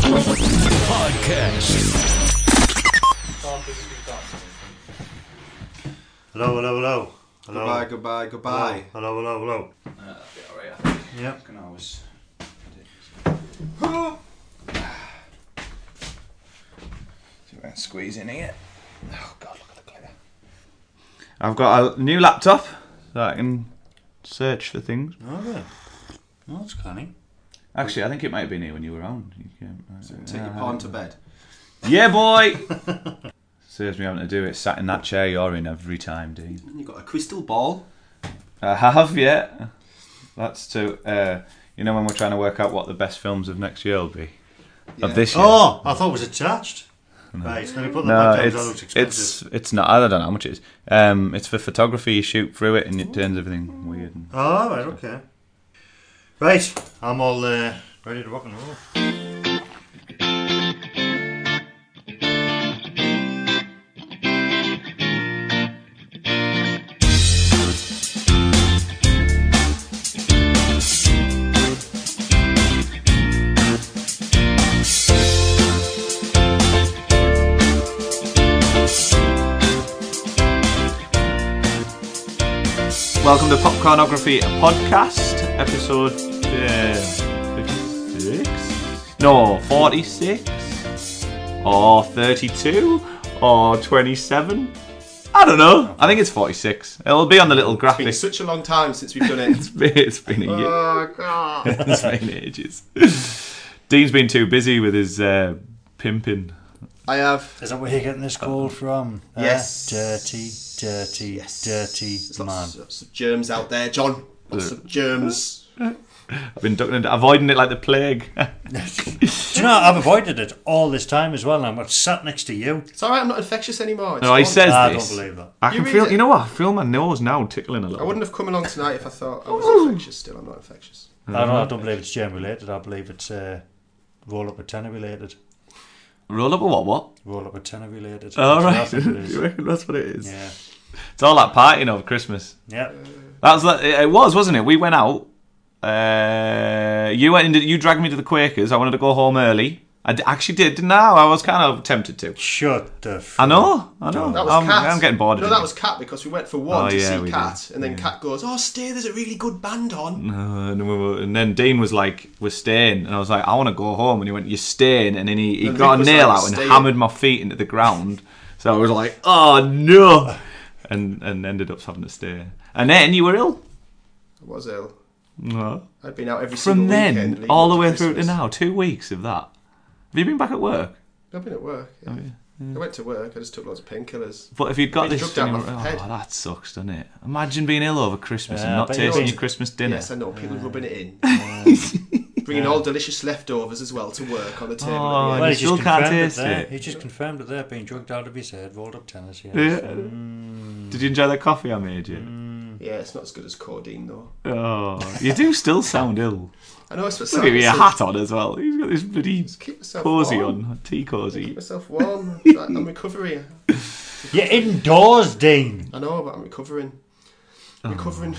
Podcast. Hello, hello, hello. Hello. Goodbye. Hello. That'll be alright, I think. Yep. Can always. See if I can squeeze in here. Oh God, look at the glitter. I've got a new laptop so I can search for things. Oh, yeah. Oh, that's canny. Actually, I think it might have been here when you were on. You can, Take your pawn to bed. Yeah, boy! Saves me having to do it. Sat in that chair you're in every time, Dean. You've got a crystal ball. I have, yeah. That's to, you know, when we're trying to work out what the best films of next year will be. Yeah. Of this year. Oh, I thought it was attached. No. Right, let me put that No, back down. That looks expensive. it's not. I don't know how much it is. It's for photography. You shoot through it and it turns everything weird. Oh, right, okay. Right, I'm all ready to rock and roll. Welcome to Popcornography Podcast, episode 56? No, 46? Or 32? Or 27? I don't know. I think it's 46. It'll be on the little It's graphic. been such a long time since we've done it. It's been a year. Oh, God. It's been ages. Dean's been too busy with his pimping. I have. Is that where you're getting this call from? Yes. Dirty There's man. lots of germs out there, John. Lots of germs. I've been ducking and avoiding it like the plague. Do you know, I've avoided it all this time as well, and I'm sat next to you. It's alright, I'm not infectious anymore. It's No, he fine. says I this. don't believe that. I can You feel. read it. You know what? I feel my nose now tickling a little. I wouldn't have come along tonight if I thought I was infectious. Still, I'm not infectious. I don't believe it's germ related. I believe it's roll up with tenner related. Roll up a what? Roll up with tenner related. All right. That's what it is. You reckon that's what it is? Yeah. It's all that partying over Christmas. Yeah. That was. It was, wasn't it? We went out. You went. You dragged me to the Quakers. I wanted to go home early. I actually did, didn't I? I was kind of tempted to. Shut the I know. That was I'm, Cat. I'm getting bored of No, it. that was Cat because we went for one to see we Cat, did. and then Cat goes, "Oh, stay. There's a really good band on." And then Dean was like, "We're staying," and I was like, "I want to go home." And he went, "You're staying," and then he And got Rick a was nail like, out and "Staying." hammered my feet into the ground. So I was like, "Oh no!" and ended up having to stay. And then you were ill. I was ill. No. I'd been out every From single weekend. then leading all up the to way through to Christmas. now, 2 weeks of that. Have you been back at work? I've been at work. Yeah. I went to work. I just took lots of painkillers. But if you'd got Been this, drugged out thing- my head. that sucks, doesn't it? Imagine being ill over Christmas and Yeah, not but tasting you're- your Christmas dinner. Yes, I know. People rubbing it in. Bringing all delicious leftovers as well to work on the table. Oh, at the you end. still can't taste there. it. He just confirmed it there, being drugged out of his head, rolled up tennis. Yes. Yeah. Did you enjoy that coffee I made you? Yeah, it's not as good as codeine though. Oh, you do still sound ill. I know it's what Look at me, a hat on as well. He's got this bloody Keep myself cozy warm. on, tea Keep cozy. myself warm. I'm recovering. You're indoors, Dean. I know, but I'm recovering. Oh. Recovering.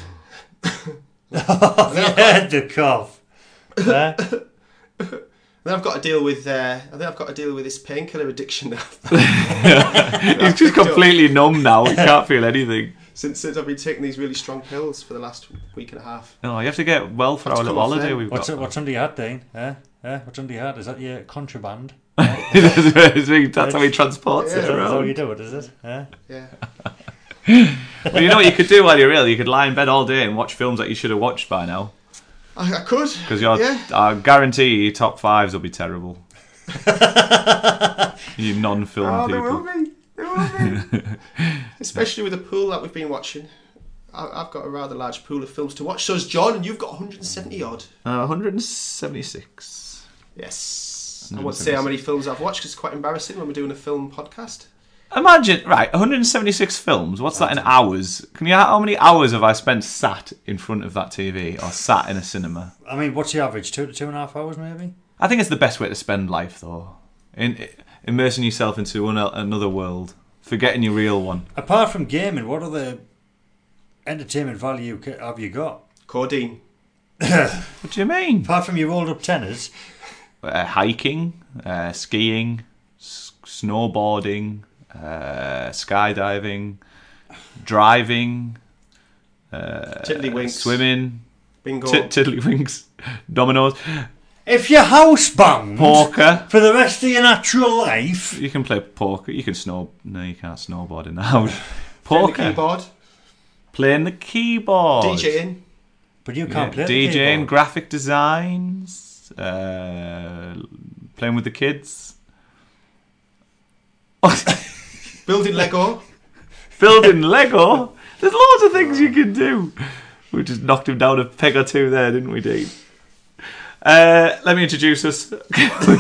Yeah, the cough. Huh? Then I've got to deal with. I think I've got to deal with this painkiller addiction now. He's just completely numb now. He can't feel anything. Since I've been taking these really strong pills for the last week and a half. No, you have to get well for Have our to little come off holiday then. we've got. What's under your hat, Dean? What's under your hat? Is that your contraband? That's how he transports Yeah. it Is that how you around. do it, is it? Yeah. Well, you know what you could do while you're ill? You could lie in bed all day and watch films that you should have watched by now. I could. Because Yeah. I guarantee your top fives will be terrible. You non-film Oh, people. there will be. There will be. Especially with the pool that we've been watching. I've got a rather large pool of films to watch. So has John, and you've got 170 odd. 176. Yes. I won't say how many films I've watched because it's quite embarrassing when we're doing a film podcast. Imagine, right, 176 films. What's that in hours? Can you? How many hours have I spent sat in front of that TV or sat in a cinema? I mean, what's the average? 2 to 2.5 hours, maybe? I think it's the best way to spend life, though. Immersing yourself into another world, forgetting your real one. Apart from gaming, what other entertainment value have you got? Codeine. What do you mean? Apart from your rolled up tenors, hiking, skiing, snowboarding, skydiving, driving, Tiddlywinks. swimming, Bingo. tiddlywinks, dominoes, If you're housebound poker. for the rest of your natural life, You can play poker. You can No, you can't snowboard in the house. Playing the Poker. keyboard. Playing the keyboard. DJing. but you can't play the DJing, keyboard. graphic designs, playing with the kids, Building Lego. building Lego. There's loads of things you can do. We just knocked him down a peg or two there, didn't we, Dean? Let me introduce us. 'Cause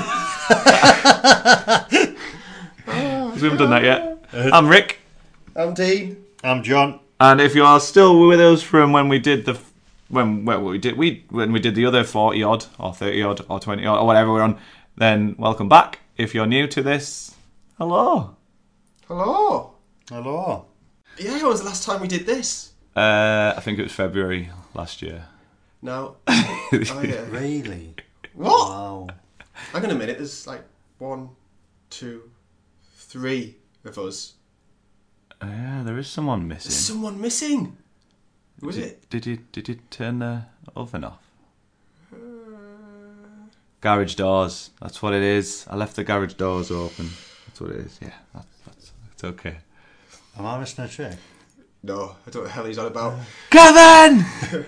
we haven't done that yet. I'm Rick, I'm Dean. I'm John. and if you are still with us from when we did the when we did the other 40 odd or 30 odd or 20 odd or whatever we're on, then welcome back. If you're new to this, hello. Hello. Hello. Yeah, when was the last time we did this? I think it was February last year. No. Oh, yeah. Really? What? Wow. Hang on a minute. There's like 1, 2, 3 of us. Yeah, there is someone There's missing. someone missing. Who is it? Did you turn the oven off? Garage doors. That's what it is. I left the garage doors open. That's what it is. Yeah, that's okay. Am I missing a trick? No, I don't know what the hell he's on about. Kevin.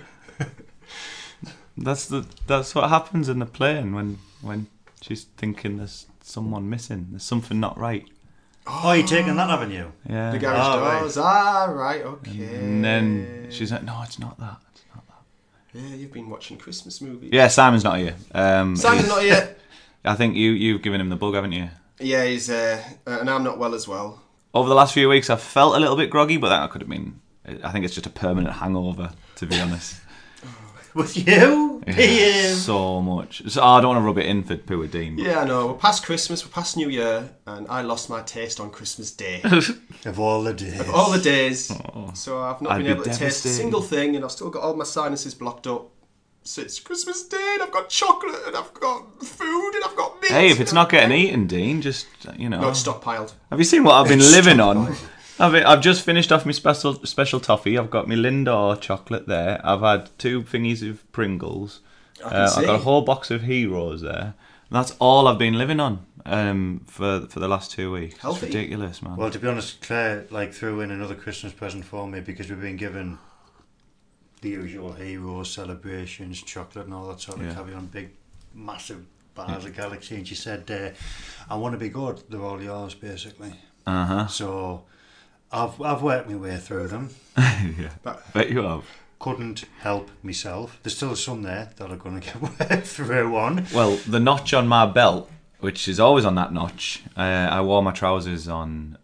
That's what happens in the plane when she's thinking there's someone missing. There's something not right. Oh, you're taking that, haven't you? Yeah. The garage right. doors. Ah, right, okay. And then she's like, no, it's not that. It's not that. Yeah, you've been watching Christmas movies. Yeah, Simon's not here. Simon's not here. I think you've given him the bug, haven't you? Yeah, he's and I'm not well as well. Over the last few weeks, I've felt a little bit groggy, but that could have been. I think it's just a permanent hangover, to be honest. With you? Yeah, so much. So I don't want to rub it in for poor Dean. But Yeah, I know. We're past Christmas, we're past New Year, and I lost my taste on Christmas Day. Of all the days. All the days. So I've not I'd been be able to taste a devastated. single thing, and I've still got all my sinuses blocked up. So it's Christmas Day, and I've got chocolate, and I've got food, and I've got meat. hey, if it's not getting eaten, Dean, just No, it's stockpiled. Have you seen what I've been living on? I've just finished off my special toffee. I've got my Lindor chocolate there. I've had 2 thingies of Pringles. I've see. got a whole box of Heroes there. And that's all I've been living on for the last 2 weeks. Healthy. It's ridiculous, man. Well, to be honest, Claire threw in another Christmas present for me because we've been given the usual heroes, celebrations, chocolate and all that sort of Yeah. carry on, big, massive bars of Galaxy, and she said, I want to be good, they're all yours, basically. Uh-huh. So I've worked my way through them. Yeah. Bet you have. Couldn't help myself. There's still some there that are going to get worked through on. Well, the notch on my belt, which is always on that notch, I wore my trousers on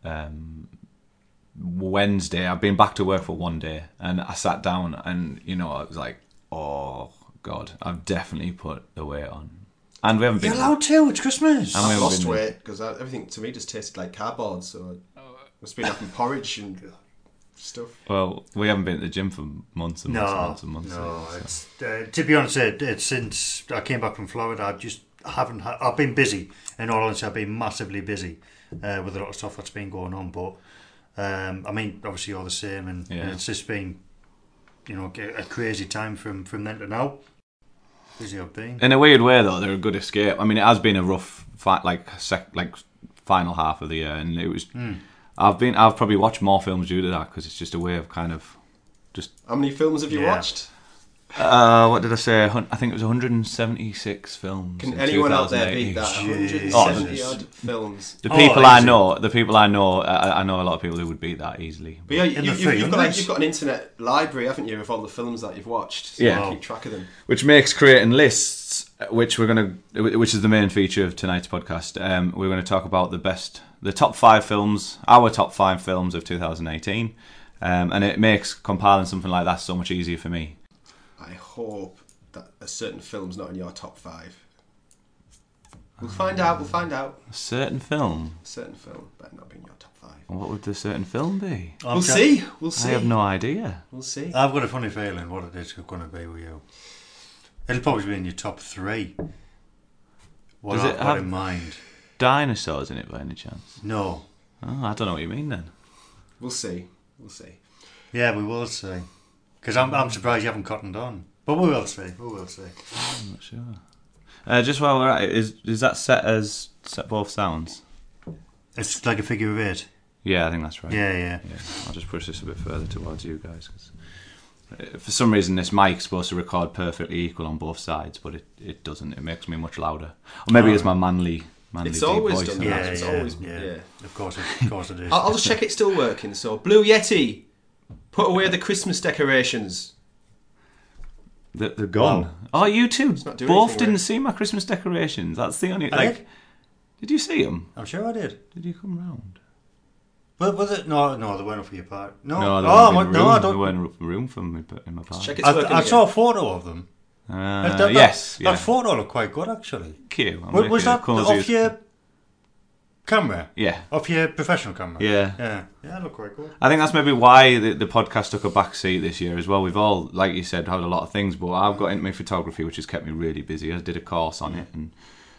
Wednesday. I've been back to work for 1 day, and I sat down, and I was like, "Oh God, I've definitely put the weight on." And we haven't You're been. allowed to, it's Christmas. And we I've haven't lost been- weight because everything to me just tasted like cardboard. So I must be having porridge and stuff. Well, we haven't been at the gym for months and months and months and months. No, it's to be honest, it's since I came back from Florida, I've been busy. In all honesty, I've been massively busy with a lot of stuff that's been going on. But I mean, obviously, you're the same, and it's just been, a crazy time from then to now. Busy I've been. In a weird way, though, they're a good escape. I mean, it has been a rough final half of the year, and it was. I've probably watched more films due to that because it's just a way of kind of just. How many films have you watched? What did I say? I think it was 176 films. Can in anyone out there 2018. beat that? Jesus. 170 odd films. The people I easy. know, I know a lot of people who would beat that easily. But yeah, In the you've got 300s. you've got an internet library, haven't you, of all the films that you've watched? So Yeah. you keep track of them. Which makes creating lists, which is the main feature of tonight's podcast. We're going to talk about the top 5 films, our top 5 films of 2018, and it makes compiling something like that so much easier for me. I hope that a certain film's not in your top 5. We'll find out. A certain film. A certain film better not be in your top 5. What would the certain film be? We'll see. I have no idea. We'll see. I've got a funny feeling what it is going to be with you. It'll probably be in your top 3. what Does it I've got have- in mind. Dinosaurs in it by any chance? No. Oh, I don't know what you mean then. We'll see. We'll see. Yeah, we will see. Because I'm surprised you haven't cottoned on. But we will see. We will see. I'm not sure. Just while we're at it, is that set both sounds? It's like a figure of 8. Yeah, I think that's right. Yeah. I'll just push this a bit further towards you guys. Cause for some reason, this mic's supposed to record perfectly equal on both sides, but it doesn't. It makes me much louder. Or maybe it's my manly It's deep always voice. done and that. that. It's always- yeah. Of course it is. I'll just check it's still working. So, Blue Yeti, put away the Christmas decorations. They're gone. Wow. Oh, you two not doing both anything, didn't right? see my Christmas decorations. That's the only... I Like, did. did you see them? I'm sure I did. Did you come round? But was it? No, they weren't up for your part. No, No, they oh, weren't in the no, room. I They don't. weren't in the room for me in my part. Check it's working I again. saw a photo of them. Yes. That photo looked quite good, actually. Cute. Was that off your camera? Yeah. Off your professional camera? Yeah. Yeah, it looked quite good. I think that's maybe why the podcast took a back seat this year as well. We've all, like you said, had a lot of things, but I've got into my photography, which has kept me really busy. I did a course on it, and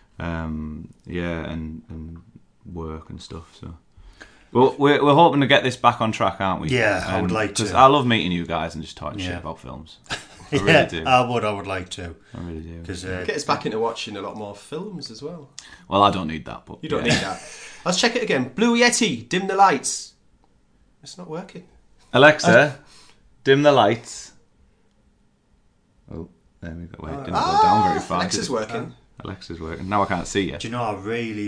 and work and stuff. So, well, we're hoping to get this back on track, aren't we? Yeah, I would like to. Because I love meeting you guys and just talking shit Yeah. about films. I Yeah, really do. I would like to. I really do. Because Get us back into watching a lot more films as well. Well, I don't need that, but You don't yeah. need that. Let's check it again. Blue Yeti, dim the lights. It's not working. Alexa, dim the lights. Oh, there we go. Wait, it didn't go down very far. Alexa's did it? working. Alexa's working. Now I can't see you. do you know, I'm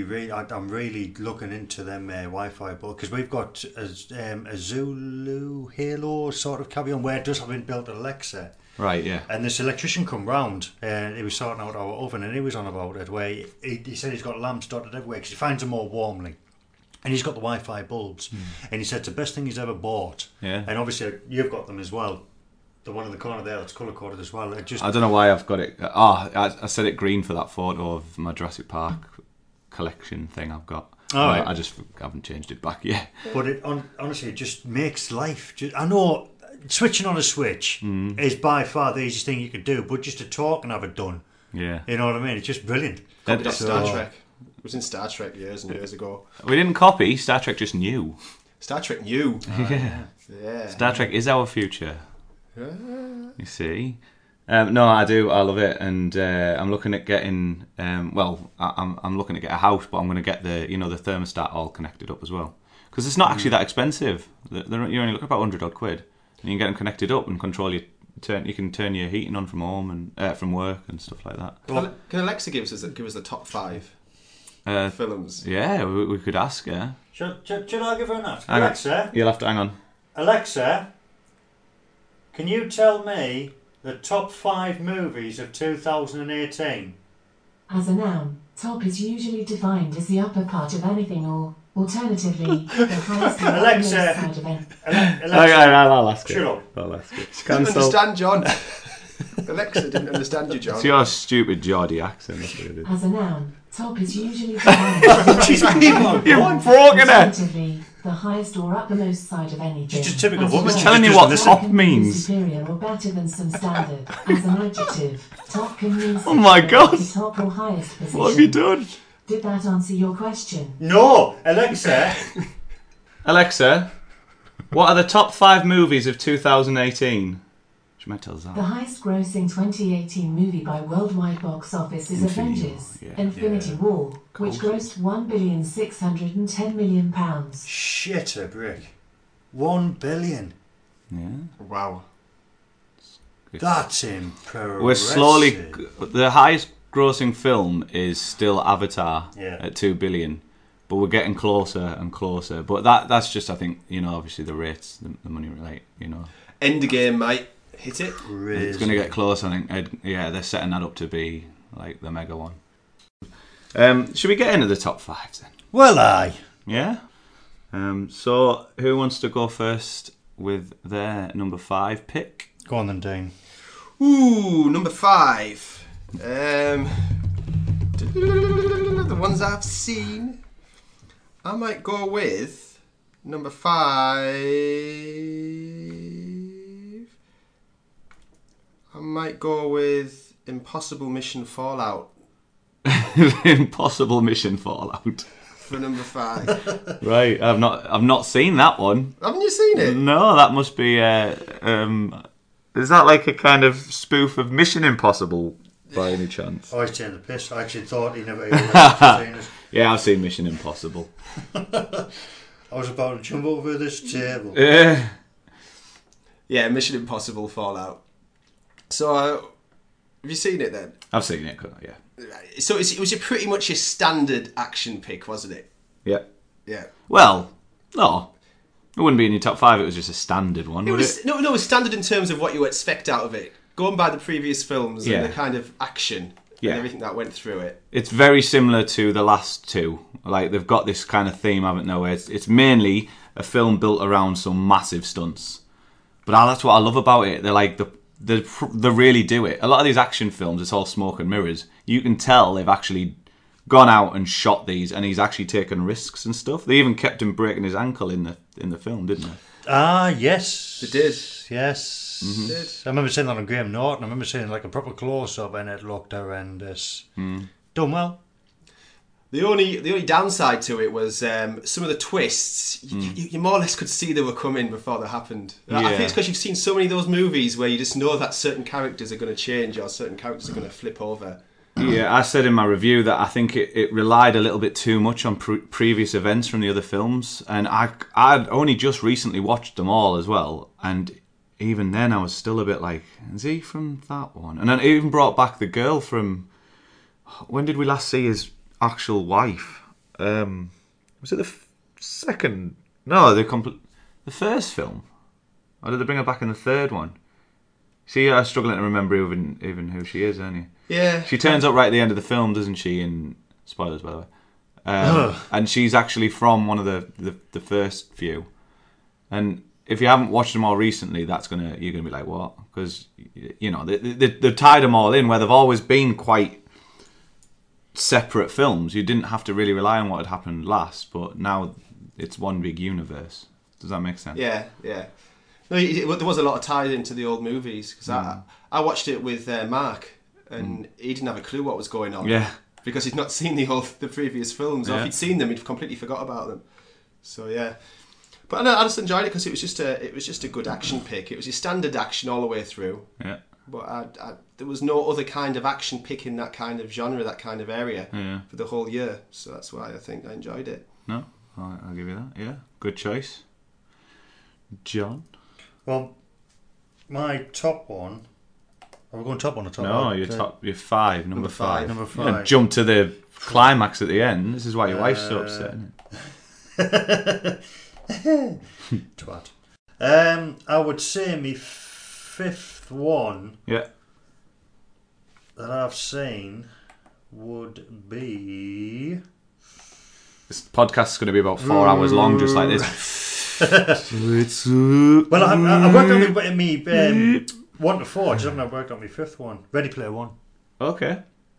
really looking into them Wi-Fi board because we've got a Zulu Halo sort of cabin where it does have inbuilt Alexa. Right, yeah. And this electrician come round and he was sorting out our oven and he was on about it where he said he's got lamps dotted everywhere because he finds them more warmly. And he's got the Wi-Fi bulbs. And he said it's the best thing he's ever bought. Yeah. And obviously you've got them as well. The one in the corner there that's colour-coded as well. It just I don't know why I've got it. I said it green for that photo of my Jurassic Park collection thing I've got. Oh, right. I just haven't changed it back yet. But honestly, it just makes life. I know switching on a switch is by far the easiest thing you can do, but just to talk and have it done, Yeah. you know what I mean? It's just brilliant. Copied off So- Star Trek. It was in Star Trek years and years ago. We didn't copy. Star Trek just knew. Star Trek new. Yeah. Yeah. Star Trek is our future. You see? No, I do. I love it, and I'm looking at getting. I'm looking to get a house, but I'm going to get the the thermostat all connected up as well, because it's not actually that expensive. You're only looking about £100 odd, and you can get them connected up and control your. You can turn your heating on from home and from work and stuff like that. Can Alexa give us the top 5 films? Yeah, we could ask her. Should I give her an ask? Hang on. Alexa, You'll have to hang on. Alexa, can you tell me the top 5 movies of 2018? As a noun, top is usually defined as the upper part of anything or, alternatively, the highest or Alexa. uppermost side of anything. Alexa, I'll ask shut up. I'll ask it. She didn't understand John. Alexa didn't understand you, John. It's your stupid Geordie accent. That's what it is. As a noun, top is usually defined as She's keep on going. broken it. alternatively, the highest or uppermost side of anything. She's just typical As a woman. verb, Telling you Just what listen. top can mean means. superior or better than some standard. As an adjective, top can mean Oh my superior God. to top or highest position. What have you done? Did that answer your question? No, Alexa. Alexa, what are the top 5 movies of 2018? She might tell us The that. highest grossing 2018 movie by worldwide box office is Infinity Avengers War, yeah. Infinity War, which course. grossed £1,610 million. Shit a brick. 1 billion. Yeah. Wow. That's impressive. We're slowly. The highest grossing film is still Avatar Yeah. at 2 billion. But we're getting closer and closer. But that's just, I think, obviously the rates, the money rate, Endgame, mate. Hit it. Crazy. It's going to get close, I think. Yeah, they're setting that up to be like the mega one. Should we get into the top 5 then? Well, aye. Yeah. So who wants to go first with their number 5 pick? Go on then, Dean. Ooh, number 5. The ones I've seen. I might go with number 5. I might go with Impossible Mission Fallout Impossible Mission Fallout. For number 5. Right, I've not seen that one. Haven't you seen it? No, that must be. Is that like a kind of spoof of Mission Impossible by any chance? I was taking the piss. I actually thought he never seen it. Yeah, I've seen Mission Impossible. I was about to jump over this table. Yeah, Mission Impossible Fallout. So, have you seen it then? I've seen it, yeah. So it was pretty much your standard action pick, wasn't it? Yeah. Yeah. Well, no. It wouldn't be in your top 5, it was just a standard one, would it? No, it was standard in terms of what you expect out of it. Going by the previous films and the kind of action and everything that went through it. It's very similar to the last two. Like, they've got this kind of theme, haven't they, where it's mainly a film built around some massive stunts. But that's what I love about it. They're like, they really do it. A lot of these action films, it's all smoke and mirrors. You can tell they've actually gone out and shot these, and he's actually taken risks and stuff. They even kept him breaking his ankle in the film, didn't they? Ah, yes. They did. Yes. Mm-hmm. They did. I remember seeing that on Graham Norton. I remember seeing like a proper close-up, and it looked horrendous. Done well. The only downside to it was some of the twists. You more or less could see they were coming before they happened. I think it's because you've seen so many of those movies where you just know that certain characters are going to change or certain characters are going to flip over. Yeah, I said in my review that I think it relied a little bit too much on previous events from the other films, and I'd only just recently watched them all as well, and even then I was still a bit like, is he from that one? And then it even brought back the girl from, when did we last see his actual wife? Was it the second? No, the first film. Or did they bring her back in the third one? See, I'm struggling to remember even who she is, aren't you? Yeah. She turns up right at the end of the film, doesn't she? In spoilers, by the way. And she's actually from one of the first few. And if you haven't watched them all recently, you're gonna be like, what? Because they've tied them all in where they've always been quite separate films. You didn't have to really rely on what had happened last, but now it's one big universe. Does that make sense? Yeah. No, there was a lot of ties into the old movies because I watched it with Mark, and he didn't have a clue what was going on. Yeah, because he'd not seen the previous films, or if he'd seen them, he'd completely forgot about them. So yeah, but I just enjoyed it because it was just a good action pick. It was your standard action all the way through. Yeah. But there was no other kind of action pick in that kind of genre, that kind of area for the whole year. So that's why I think I enjoyed it. No, I'll give you that. Yeah, good choice, John. Well, my top one. Are we going top one or top No, one? you're 5, number 5. Number 5. You jump to the climax at the end. This is why your wife's so upset, isn't it? Twat. I would say my 5th one that I've seen would be... This podcast's going to be about 4 hours long, just like this. Well, I worked on me 1 to 4. Just haven't worked on my 5th one. Ready Player One. Okay.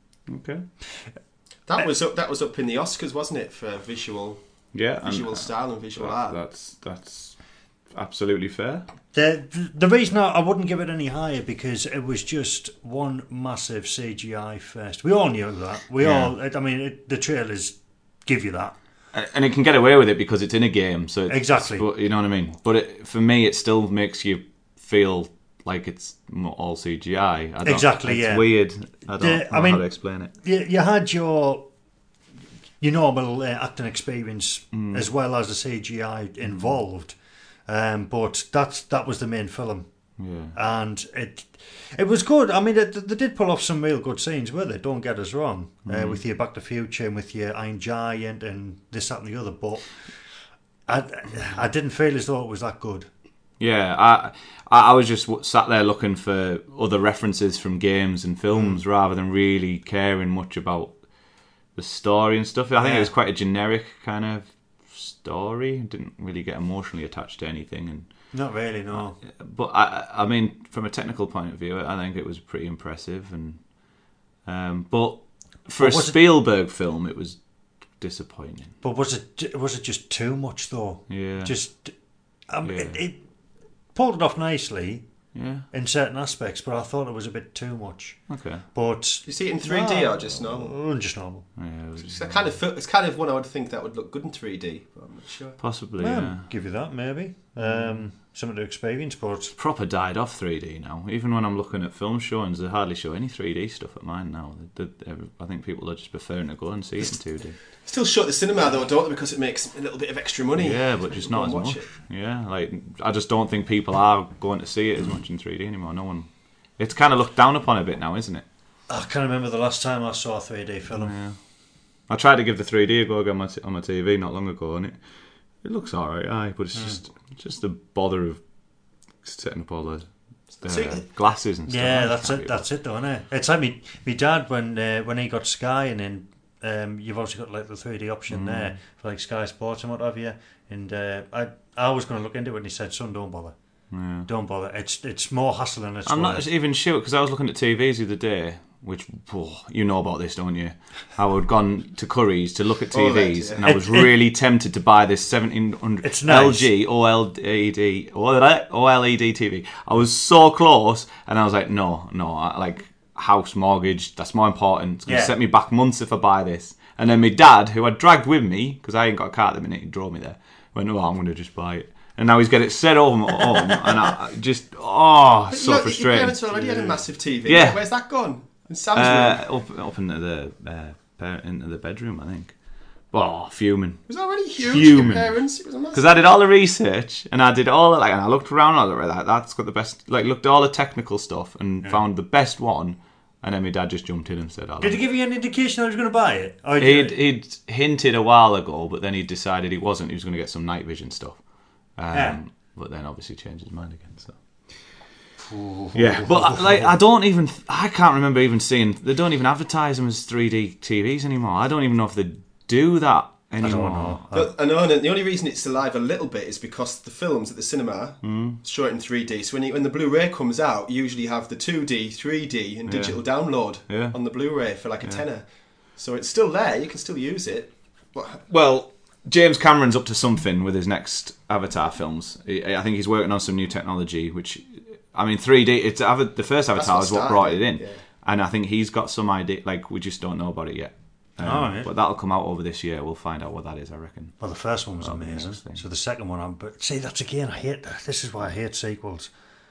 That was up in the Oscars, wasn't it, for visual style and visual art? That's absolutely fair. The reason I wouldn't give it any higher because it was just one massive CGI fest. We all knew that. The trailers give you that. And it can get away with it because it's in a game, so exactly. But you know what I mean. But for me, it still makes you feel like it's not all CGI. It's weird. I don't know how to explain it. You had your normal acting experience as well as the CGI involved, but that was the main film. Yeah. And it was good. I mean, they did pull off some real good scenes with it. Don't get us wrong. With your Back to the Future and with your Iron Giant and this, that, and the other. But I didn't feel as though it was that good. Yeah, I was just sat there looking for other references from games and films rather than really caring much about the story and stuff. I think it was quite a generic kind of story. Didn't really get emotionally attached to anything. And not really, no. But I mean, from a technical point of view, I think it was pretty impressive. And but for a Spielberg film, it was disappointing. But was it just too much though? Yeah. It pulled it off nicely, Yeah. in certain aspects, but I thought it was a bit too much. Okay. But You see it in 3D or just normal? just normal. Yeah, It's kind of one I would think that would look good in 3D, but I'm not sure. possibly. Well, Yeah. give you that maybe. Something to experience, but Proper died off 3D now. Even when I'm looking at film showings, they hardly show any 3D stuff at mine now. I think people are just preferring to go and see it in 2D. Still shut the cinema though, don't they? Because it makes a little bit of extra money. Yeah, but just not as Watch much. it. Yeah, like I just don't think people are going to see it as much in 3D anymore. No one. It's kind of looked down upon a bit now, isn't it? I can't remember the last time I saw a 3D film. Yeah. I tried to give the 3D a go again on my TV not long ago, and it looks alright, aye, but it's just the bother of setting up all the glasses and stuff. Yeah, that's it though, isn't it? It's like me dad when he got Sky, and then you've also got like the 3D option there for like Sky Sports and what have you. And I was going to look into it, and he said, "Son, don't bother. Yeah. Don't bother. It's more hassle than it's I'm worth." not even sure, because I was looking at TVs the other day, which, you know about this, don't you? I had gone to Curry's to look at TVs, and I was really tempted to buy this 1700 It's nice. LG OLED TV. I was so close, and I was like, no, like house mortgage, that's more important. It's going to set me back months if I buy this. And then my dad, who I dragged with me, because I ain't got a car at the minute, he drove me there, went, "Oh, I'm going to just buy it." And now he's got it set over at home, and I just, so frustrating. Your parents already had a massive TV. Yeah. Where's that gone? In Sam's room? Up into the bedroom, I think. Oh, fuming. It was already huge. Fuming. Your parents. It was a massive. Because I did all the research, and I did all and I looked around all the like that's got the best, looked at all the technical stuff and found the best one. And then my dad just jumped in and said, Did he give you an indication that he was going to buy it? Or He'd hinted a while ago, but then he decided he wasn't. He was going to get some night vision stuff. But then obviously changed his mind again. So yeah, but I can't remember even seeing. They don't even advertise them as 3D TVs anymore. I don't even know if they do that anymore. I know, and the only reason it's alive a little bit is because the films at the cinema show it in 3D. So when the Blu-ray comes out, you usually have the 2D, 3D, and digital download on the Blu-ray for like a tenner. So it's still there. You can still use it. Well, James Cameron's up to something with his next Avatar films. I think he's working on some new technology, which, I mean, 3D. The first Avatar is what brought it in, and I think he's got some idea. Like, we just don't know about it yet. But that'll come out over this year. We'll find out what that is, I reckon. Well, the first one was amazing. So the second one, but see, that's again, I hate that. This is why I hate sequels.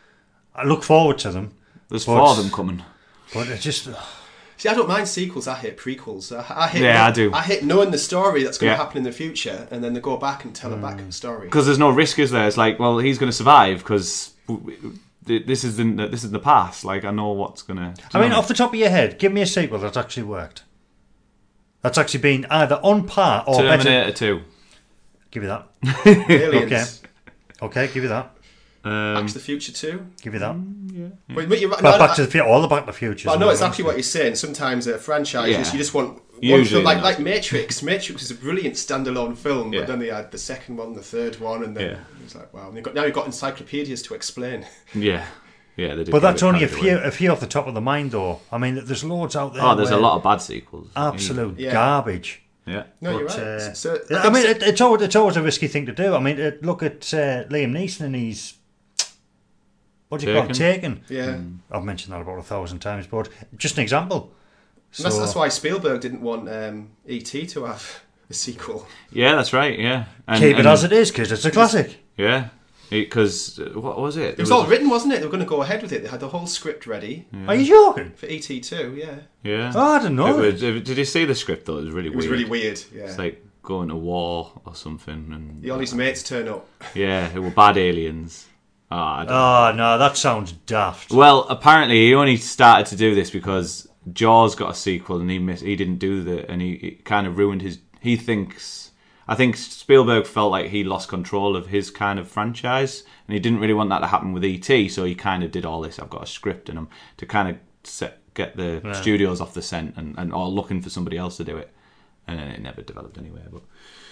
I look forward to them. There's 4 of them coming. But it just... See, I don't mind sequels. I hate prequels. I do. I hate knowing the story that's going to happen in the future, and then they go back and tell a back story. Because there's no risk, is there? It's like, well, he's going to survive because this is the past. Like, I know what's going to... I mean, off the top of your head, give me a sequel that's actually worked. That's actually been either on par or Terminator better. 2. Give you that. Aliens. Okay, give you that. Back to the Future 2. Give you that. But you're right. Back to the Future, all the Back to the Futures. I know exactly what you're saying. Sometimes a franchise, you just want one film, like Matrix. Matrix is a brilliant standalone film, but then they had the second one, the third one, and then it was like, wow. And now you've got encyclopedias to explain. Yeah, they did. But that's only a few off the top of the mind, though. I mean, there's loads out there. Oh, there's a lot of bad sequels. Absolute garbage. Yeah. No, you're right. I mean, it's always a risky thing to do. I mean, look at Liam Neeson and he's... What do you call it? Taken. Yeah. I've mentioned that about 1,000 times, but just an example. So, that's why Spielberg didn't want E.T. to have a sequel. Yeah, that's right, yeah. Keep it as it is, because it's a classic. Yeah. Because, what was it? It was all written, wasn't it? They were going to go ahead with it. They had the whole script ready. Yeah. Are you joking? For E.T. 2, yeah. Yeah. Oh, I didn't know. Did you see the script, though? It was really weird. It was really weird, yeah. It's like going to war or something. And all his mates turn up. Yeah, they were bad aliens. No, that sounds daft. Well, apparently he only started to do this because Jaws got a sequel and he didn't do and he kind of ruined his... I think Spielberg felt like he lost control of his kind of franchise and he didn't really want that to happen with E.T., so he kind of did all this. I've got a script and to kind of get the studios off the scent and or looking for somebody else to do it. And then it never developed anywhere. But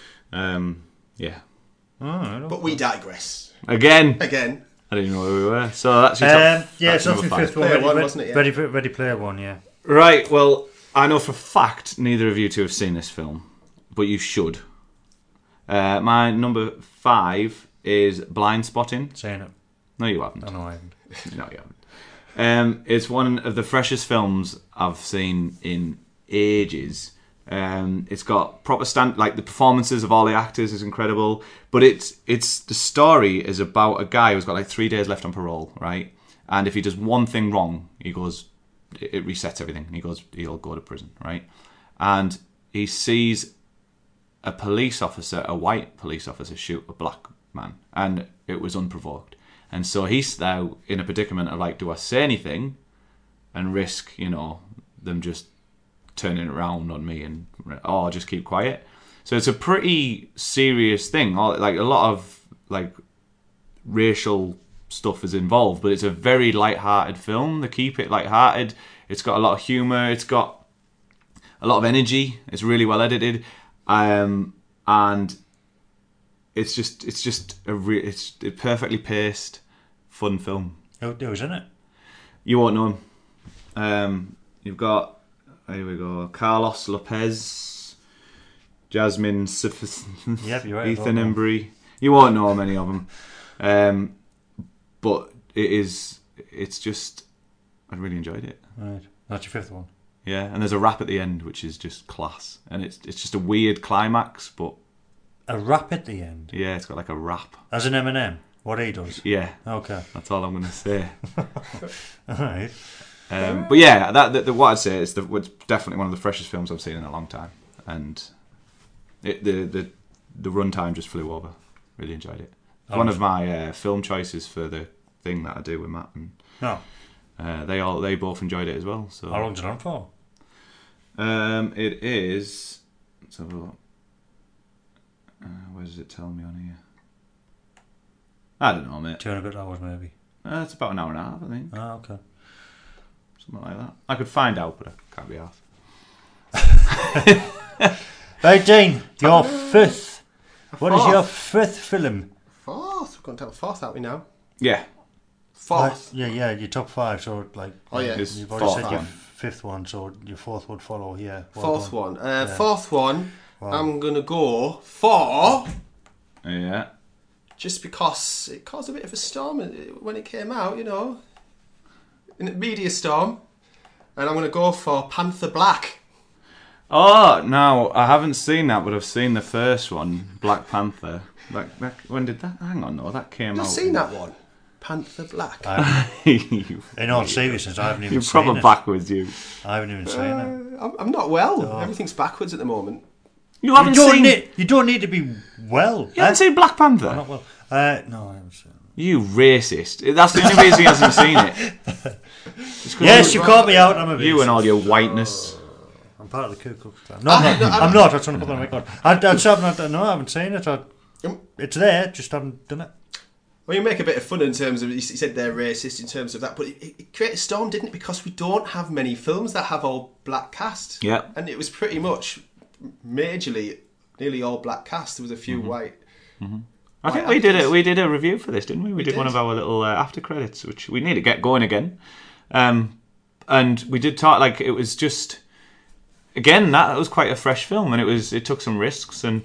yeah. But we digress. Again. I didn't know where we were. So that's your top, it's not the fifth one. Wasn't it? Yeah. Ready Player One, yeah. Right, well, I know for a fact neither of you two have seen this film, but you should. My number 5 is Blind Spotting. Saying it. No, you haven't. I know I haven't. No, you haven't. It's one of the freshest films I've seen in ages. It's got proper like the performances of all the actors is incredible, but it's the story is about a guy who's got like 3 days left on parole, right? And if he does one thing wrong, it resets everything. He'll go to prison, right? And he sees a white police officer, shoot a black man, and it was unprovoked. And so he's now in a predicament of like, do I say anything and risk, them just turning around on me, or just keep quiet? So it's a pretty serious thing. Like a lot of like racial stuff is involved, but it's a very light-hearted film. They keep it light-hearted. It's got a lot of humour. It's got a lot of energy. It's really well edited, and it's a perfectly paced, fun film. Who's in it? You won't know him. You've got, here we go, Carlos Lopez, Jasmine Yep, you're right, Ethan Embry. You won't know many of them, but it's just, I really enjoyed it. Right, that's your fifth one. Yeah, and there's a rap at the end which is just class, and it's just a weird climax, but a rap at the end. Yeah, it's got like a rap. As in Eminem, what he does. Yeah. Okay. That's all I'm going to say. All right. But yeah, what I'd say is it's definitely one of the freshest films I've seen in a long time, and the runtime just flew over. Really enjoyed it. It's one of my film choices for the thing that I do with Matt, and they both enjoyed it as well. So how long's it on for? It is. Let's have a look. Where does it tell me on here? I don't know, mate. 2 and a bit hours, maybe. It's about an hour and a half, I think. Ah, okay. Something like that. I could find out, but I can't be asked. Right, Dean, your fifth. What is your fifth film? Fourth? We're going to tell fourth, aren't we now? Yeah. Fourth? Yeah, your top five. So, like, oh, yeah. You've already said your fifth one, so your fourth would follow. Yeah. Fourth one. Fourth one, wow. I'm going to go for. Yeah. Just because it caused a bit of a storm when it came out, in a media storm. And I'm going to go for Panther Black. Oh, no, I haven't seen that, but I've seen the first one, Black Panther. When did that? Hang on, no, that came out. You've seen that one? Panther Black. In all seriousness, I haven't even seen it. You're proper backwards, you. I haven't even seen it. I'm not well. Oh. Everything's backwards at the moment. You haven't seen... You don't need to be well. You haven't seen Black Panther? I'm not well. No, I haven't seen it. You racist. That's the only reason he hasn't seen it. Yes, you caught me out. I'm a racist. You and all your whiteness. I'm part of the Ku Klux Klan. No, I'm not. I was trying to put that on record. I haven't seen it. It's there, just haven't done it. Well, you make a bit of fun in terms of, you said they're racist in terms of that, but it created a storm, didn't it? Because we don't have many films that have all black cast. Yeah. And it was pretty much majorly nearly all black cast. There was a few white. Mm-hmm. I think we did a review for this, didn't we? We did one of our little after credits, which we need to get going again. And we did talk, like, it was just, again, that was quite a fresh film, and it took some risks, and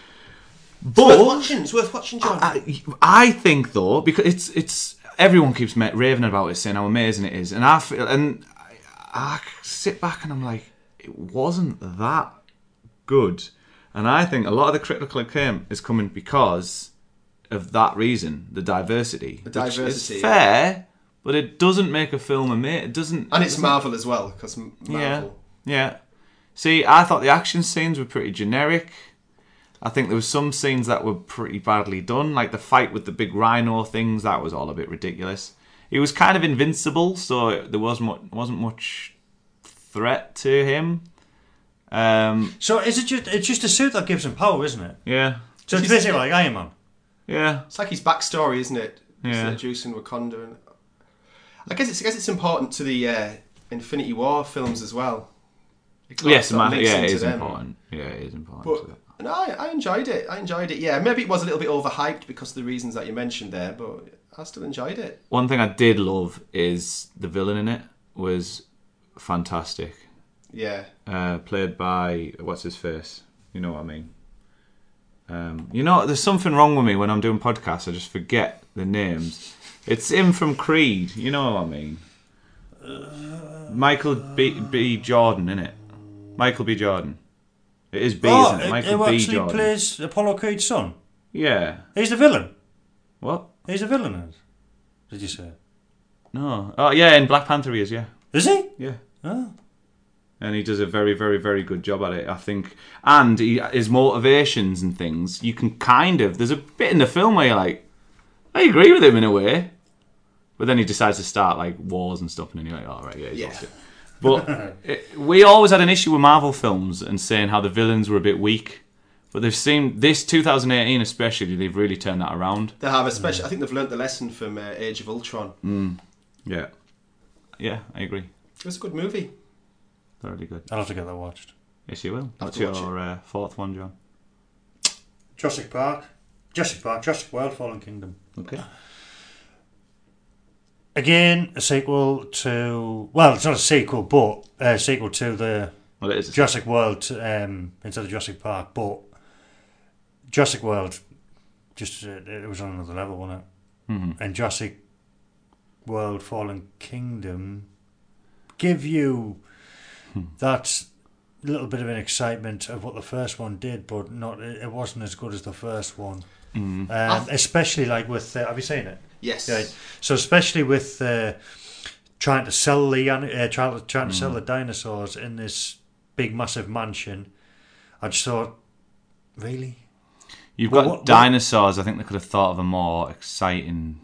it's worth watching, John. I think though, because it's everyone keeps raving about it, saying how amazing it is, and I sit back and I'm like, it wasn't that good, and I think a lot of the critical acclaim is coming because of that reason, the diversity. The diversity is fair, but it doesn't make a film amazing. It doesn't, and it's Marvel as well, because Marvel. Yeah. See, I thought the action scenes were pretty generic. I think there were some scenes that were pretty badly done, like the fight with the big rhino things. That was all a bit ridiculous. He was kind of invincible, so there wasn't much threat to him. So is it just? It's just a suit that gives him power, isn't it? Yeah. So it's basically like Iron Man. Yeah. It's like his backstory, isn't it? Yeah. Juice in Wakanda, and I guess it's important to the Infinity War films as well. It is important. Yeah, it is important. But, no, I enjoyed it. Yeah, maybe it was a little bit overhyped because of the reasons that you mentioned there, but I still enjoyed it. One thing I did love is the villain in it was fantastic. Yeah. Played by, what's his face? You know what I mean? There's something wrong with me when I'm doing podcasts. I just forget the names. It's him from Creed. You know what I mean? Michael B. Jordan, innit? Michael B. Jordan. It is B, isn't it? Michael who B. actually Jordan. plays Apollo Creed's son. Yeah. He's the villain. What? He's a villain in it. Did you say? No. Oh, yeah, in Black Panther he is, yeah. Is he? Yeah. Oh. And he does a very, very, very good job at it, I think. And his motivations and things, you can kind of... There's a bit in the film where you're like, I agree with him in a way. But then he decides to start like wars and stuff, and then you're like, oh, right, yeah, he's lost it. But we always had an issue with Marvel films and saying how the villains were a bit weak. But they've seen this 2018 especially, they've really turned that around. They have, especially. I think they've learnt the lesson from Age of Ultron. Yeah. Yeah, I agree. It was a good movie. Very good. I'll have to get that watched. Yes, you will. I'll What's have to your watch fourth one, John? Jurassic Park, Jurassic World, Fallen Kingdom. Okay. Again, a sequel to... Well, it's not a sequel, but a sequel to the Well, it is. Jurassic World instead of Jurassic Park. But Jurassic World, just it was on another level, wasn't it? Mm-hmm. And Jurassic World Fallen Kingdom give you that little bit of an excitement of what the first one did, but not. It wasn't as good as the first one. Especially like with... have you seen it? Yes. Yeah. So especially with trying to sell the sell the dinosaurs in this big massive mansion, I just thought, really? You've Well, got what- dinosaurs. I think they could have thought of a more exciting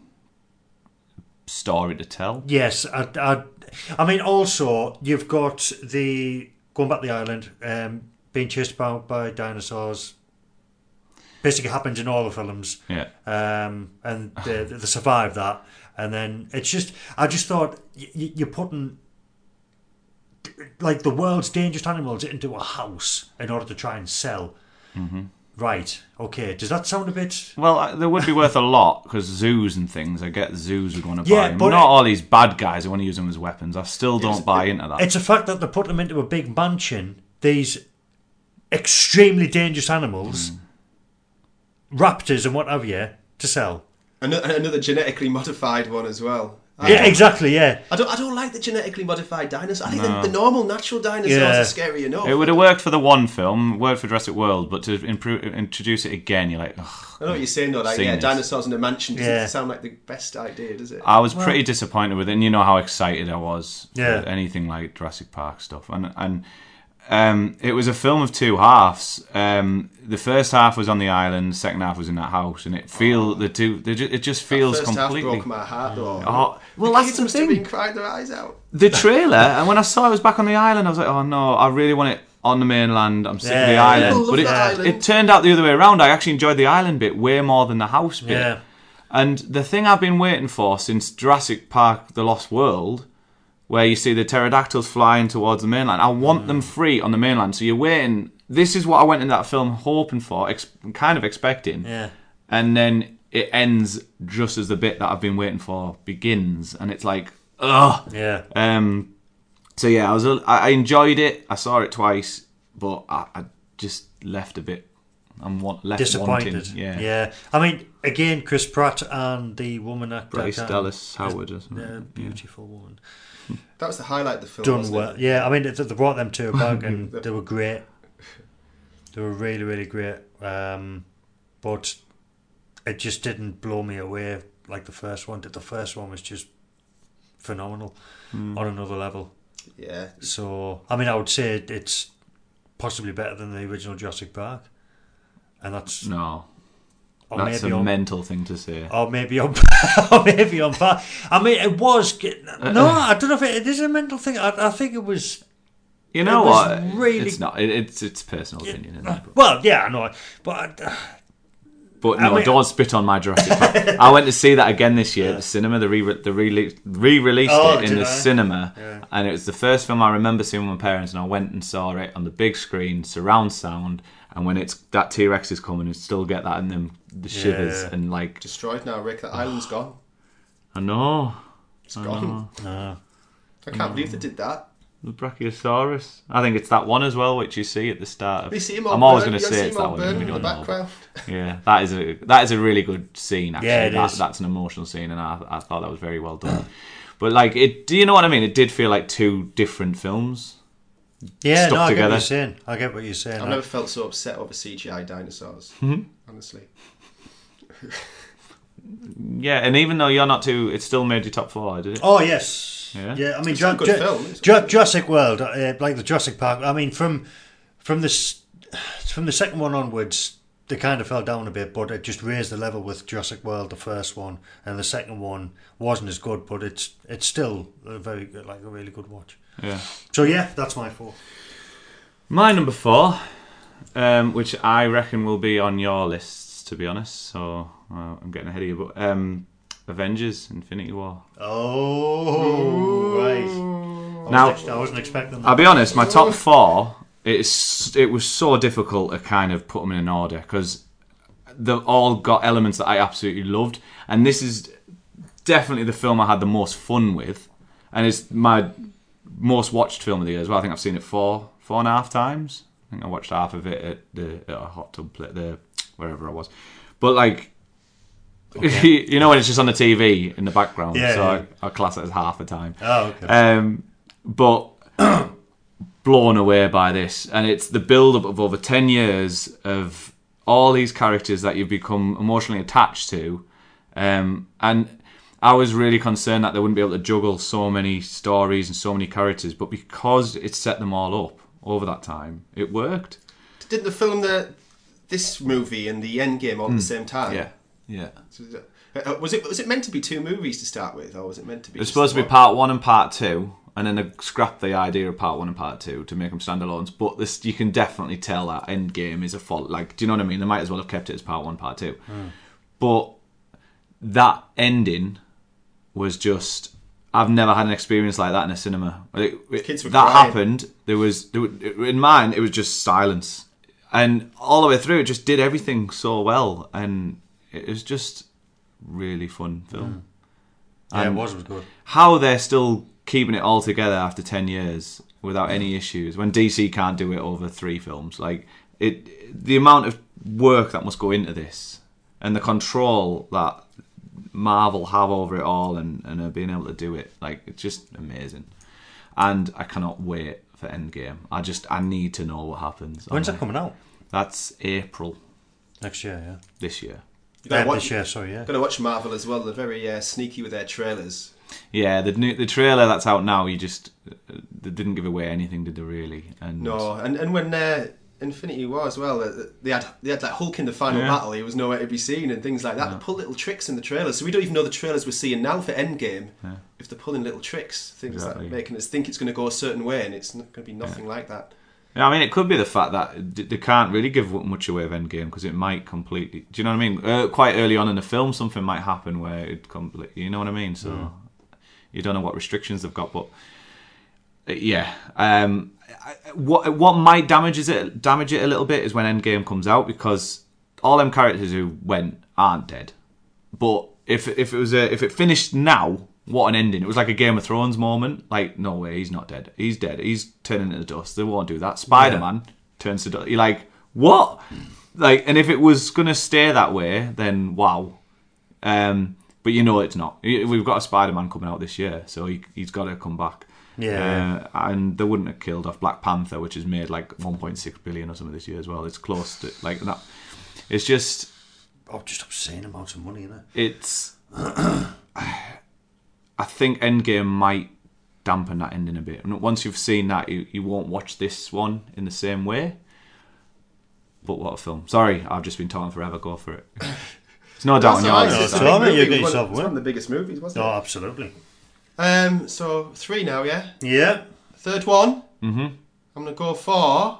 story to tell. Yes, I mean, also you've got the going back to the island, being chased by dinosaurs. Basically happens in all the films. Yeah. And they survive that. And then it's just, I just thought you're putting like the world's dangerous animals into a house in order to try and sell. Mm-hmm. Right. Okay. Does that sound a bit? Well, they would be worth a lot because zoos and things. I get zoos are going to buy Yeah, them. but Not all these bad guys who want to use them as weapons. I still don't buy into that. It's a fact that they put them into a big mansion. These extremely dangerous animals, raptors and what have you, to sell. Another genetically modified one as well. Yeah, exactly. Yeah. I don't like the genetically modified dinosaurs. I think the normal natural dinosaurs are scary enough. It would have worked for the one film, worked for Jurassic World, but to introduce it again, you're like, ugh. I know what you're saying though. Like, Seen yeah, this. dinosaurs in a mansion doesn't Yeah. sound like the best idea, does it? I was pretty disappointed with it, and you know how excited I was Yeah. for anything like Jurassic Park stuff. And it was a film of two halves. The first half was on the island, the second half was in that house, and it just feels First half completely. broke my heart though. Oh, well, The that's kids the must have thing. been crying their eyes out. The trailer, and when I saw it was back on the island, I was like, oh no, I really want it on the mainland. I'm sick of the Yeah. island. People love But the island. it turned out the other way around. I actually enjoyed the island bit way more than the house bit. Yeah. And the thing I've been waiting for since Jurassic Park The Lost World, where you see the pterodactyls flying towards the mainland, I want them free on the mainland. So you're waiting. This is what I went in that film hoping for, kind of expecting. Yeah. And then it ends just as the bit that I've been waiting for begins. And it's like, ugh. Yeah. So yeah, I enjoyed it. I saw it twice, but I just left a bit. Left Disappointed. wanting. Yeah. Yeah. I mean, again, Chris Pratt and the woman actor. Bryce Dallas Howard or something. A beautiful woman. That was the highlight of the film. Done wasn't well. it? Yeah, I mean, they brought them two back and they were great. They were really, really great. But it just didn't blow me away like the first one did. The first one was just phenomenal on another level. Yeah. So, I mean, I would say it's possibly better than the original Jurassic Park. And that's... No. or That's maybe a on- mental thing to say. Or maybe on, or maybe on par. I mean, it was. No, I don't know if it is a mental thing. I think it was. You know it was what? really- It's not. It's personal opinion, isn't it? Well, yeah, I know, but But no, I mean- don't spit on my Jurassic Park. I went to see that again this year at the cinema. They re-released Oh, it in did the I? cinema, Yeah. and it was the first film I remember seeing with my parents. And I went and saw it on the big screen, surround sound. And when it's that T-Rex is coming, you still get that in them the shivers Yeah. and like. Destroyed now, Rick. That island's gone. I know. It's gone. no. I can't believe they did that. The Brachiosaurus. I think it's that one as well, which you see at the start of. You see him I'm always going to say it's that one. in We the don't know. background. Yeah, that is a really good scene. Actually, Yeah, it is. That's an emotional scene, and I thought that was very well done. But like, do you know what I mean? It did feel like two different films. Yeah, Stuck no, I get together. what you're saying. I get what you're saying. I've never felt so upset over CGI dinosaurs. Honestly. Yeah, and even though you're not too, it still made your top 4, did it? Oh yes, Yeah? yeah. I mean, It's a good film. It's a good film. Jurassic World, like the Jurassic Park. I mean, from the second one onwards, they kind of fell down a bit, but it just raised the level with Jurassic World, the first one, and the second one wasn't as good, but it's still a very good, like a really good watch. Yeah. So yeah, that's my 4. My number 4, which I reckon will be on your lists, to be honest. So I'm getting ahead of you, but Avengers: Infinity War. Oh, right. Now, I wasn't expecting that. I'll be honest, my top 4, it was so difficult to kind of put them in an order because they've all got elements that I absolutely loved, and this is definitely the film I had the most fun with, and it's my most watched film of the year as well. I think I've seen it 4.5 times. I think I watched half of it at a hot tub play, wherever I was. But like, okay. You know when it's just on the TV in the background, Yeah, so yeah. I class it as half the time. Oh, okay. But blown away by this, and it's the build-up of over 10 years of all these characters that you've become emotionally attached to, and I was really concerned that they wouldn't be able to juggle so many stories and so many characters, but because it set them all up over that time, it worked. Didn't the film this movie and the Endgame all at the same time? Yeah. So, was it meant to be 2 movies to start with, or was it meant to be? It's supposed to be part 1 and part 2, and then they scrapped the idea of part 1 and part 2 to make them standalones. But this, you can definitely tell that Endgame is a fault. Like, do you know what I mean? They might as well have kept it as part 1, part 2. But that ending was just, I've never had an experience like that in a cinema. Kids were that crying. happened. There was in mine. It was just silence, and all the way through, it just did everything so well, and it was just really fun film. Yeah, And it was good. how they're still keeping it all together after 10 years without any issues when DC can't do it over 3 films. Like the amount of work that must go into this and the control that Marvel have over it all and being able to do it, like, it's just amazing. And I cannot wait for Endgame. I need to know what happens. When's that coming out? That's April Next year, yeah. this year. You gotta watch, This year, sorry, yeah. Gotta watch Marvel as well. They're very sneaky with their trailers. Yeah, the trailer that's out now, they didn't give away anything, did they really? And No, and when Infinity War as well, they had like Hulk in the final battle. He was nowhere to be seen and things like that. They pull little tricks in the trailers, so we don't even know the trailers we're seeing now for Endgame. Yeah. If they're pulling little tricks, things like making us think it's going to go a certain way, and it's not going to be nothing like that. Yeah, I mean, it could be the fact that they can't really give much away of Endgame because it might completely. Do you know what I mean? Quite early on in the film, something might happen where it completely. You know what I mean? So you don't know what restrictions they've got, but yeah. What might damage it a little bit is when Endgame comes out, because all them characters who went aren't dead. But if it finished now, what an ending! It was like a Game of Thrones moment. Like, no way, he's not dead. He's dead. He's turning into dust. They won't do that. Spider-Man turns to dust. You're like, what? Like, and if it was gonna stay that way, then wow. But you know it's not. We've got a Spider-Man coming out this year, so he's got to come back. Yeah. And they wouldn't have killed off Black Panther, which has made like 1.6 billion or something this year as well. It's close to like that. It's just just obscene amounts of money, isn't it? It's. I think Endgame might dampen that ending a bit. And once you've seen that, you won't watch this one in the same way. But what a film! Sorry, I've just been talking forever. Go for it. It's no doubt on yours. It's one of the biggest movies, wasn't it? Oh, absolutely. So 3 now, yeah? Yeah. Third one. Mm-hmm. I'm going to go for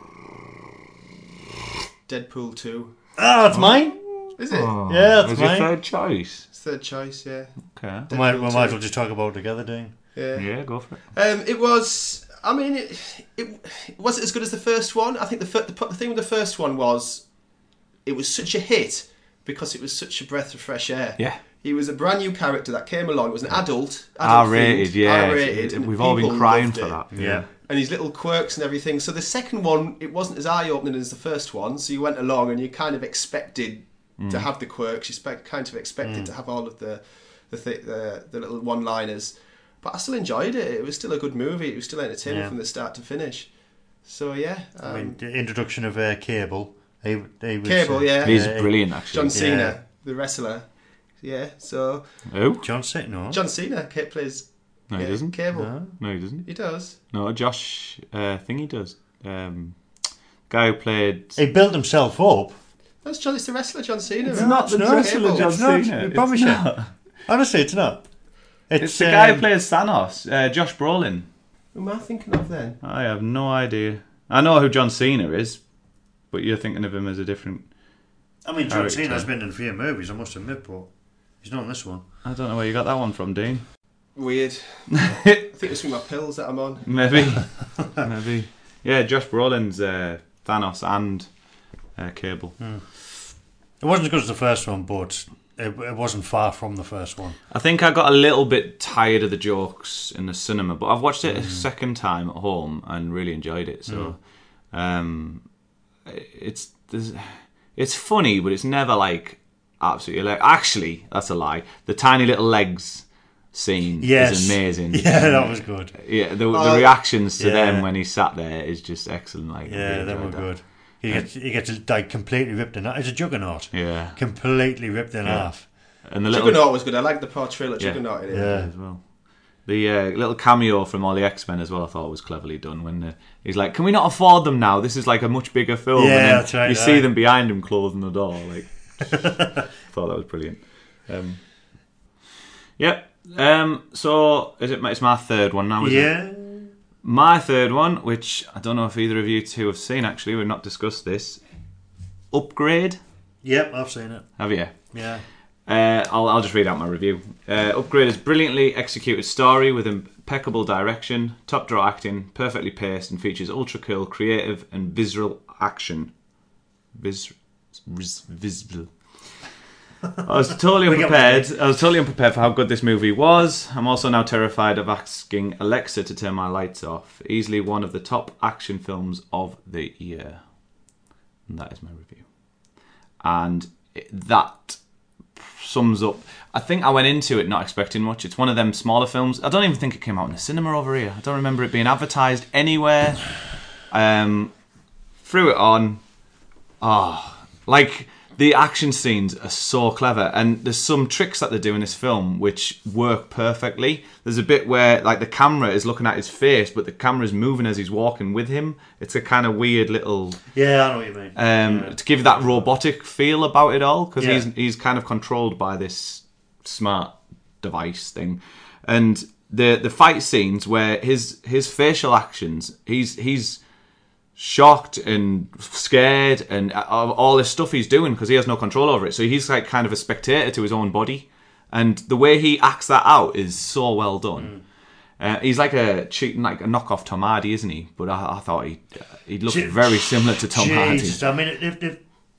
Deadpool 2. Ah, that's mine. Is it? Yeah, that's Was your mine. third choice? It's third choice, yeah. Okay. We might as well just talk about it together, Dean. Yeah, go for it. It was... I mean, it wasn't as good as the first one. I think the thing with the first one was it was such a hit because it was such a breath of fresh air. Yeah. He was a brand new character that came along. It was an adult R-rated, yeah. R-rated, and we've all been people crying loved for it. that. Yeah. And his little quirks and everything. So the second one, it wasn't as eye-opening as the first one. So you went along and you kind of expected to have the quirks. You kind of expected to have all of the little one-liners. But I still enjoyed it. It was still a good movie. It was still entertaining from the start to finish. So yeah. I mean, the introduction of Cable. He was, Cable, yeah. He's brilliant, actually. John Cena, the wrestler. Yeah, so... Who? John Cena, no? John Cena plays... No, he doesn't. Cable. No, he doesn't. He does. No, Josh Thingy does. Guy who played... He built himself up. It's the wrestler John Cena. It's not the wrestler John Cena. I promise you. Honestly, it's not. It's the guy who plays Thanos, Josh Brolin. Who am I thinking of then? I have no idea. I know who John Cena is, but you're thinking of him as a different... I mean, John character. Cena's been in a few movies, I must admit, but he's not in this one. I don't know where you got that one from, Dean. Weird. I think it's from my pills that I'm on. Maybe. Maybe. Yeah, Josh Brolin's Thanos and Cable. It wasn't as good as the first one, but it wasn't far from the first one. I think I got a little bit tired of the jokes in the cinema, but I've watched it a second time at home and really enjoyed it. So it's funny, but it's never like absolutely... Actually, that's a lie. The tiny little legs scene is amazing. Yeah, that was good. Yeah, the reactions to them when he sat there is just excellent. Like, yeah, they were good. He gets like completely ripped in half. It's a juggernaut. Yeah, completely ripped in half. And the Juggernaut was good. I like the portrayal of Juggernaut in it. Yeah, as well. The little cameo from all the X-Men as well, I thought was cleverly done. When he's like, "Can we not afford them now? This is like a much bigger film." Yeah, and then that's right. You see them behind him closing the door. Like, thought that was brilliant. So it's my third one now. Isn't it? My third one, which I don't know if either of you two have seen. Actually, we've not discussed this. Upgrade. Yep, I've seen it. Have you? Yeah. I'll just read out my review. Upgrade is brilliantly executed story with impeccable direction, top draw acting, perfectly paced, and features ultra cool, creative, and visceral action. Visible. I was totally unprepared. I was totally unprepared for how good this movie was. I'm also now terrified of asking Alexa to turn my lights off. Easily one of the top action films of the year. And that is my review. And that sums up... I think I went into it not expecting much. It's one of them smaller films. I don't even think it came out in the cinema over here. I don't remember it being advertised anywhere. Threw it on. The action scenes are so clever, and there's some tricks that they do in this film which work perfectly. There's a bit where like the camera is looking at his face, but the camera's moving as he's walking with him. It's a kind of weird little... Yeah, I know what you mean. To give that robotic feel about it all, because he's kind of controlled by this smart device thing. And the fight scenes where his facial actions, he's shocked and scared and all this stuff he's doing because he has no control over it. So he's like kind of a spectator to his own body, and the way he acts that out is so well done. He's like a knockoff Tom Hardy, isn't he? But I thought he looked very similar to Tom Hardy. I mean,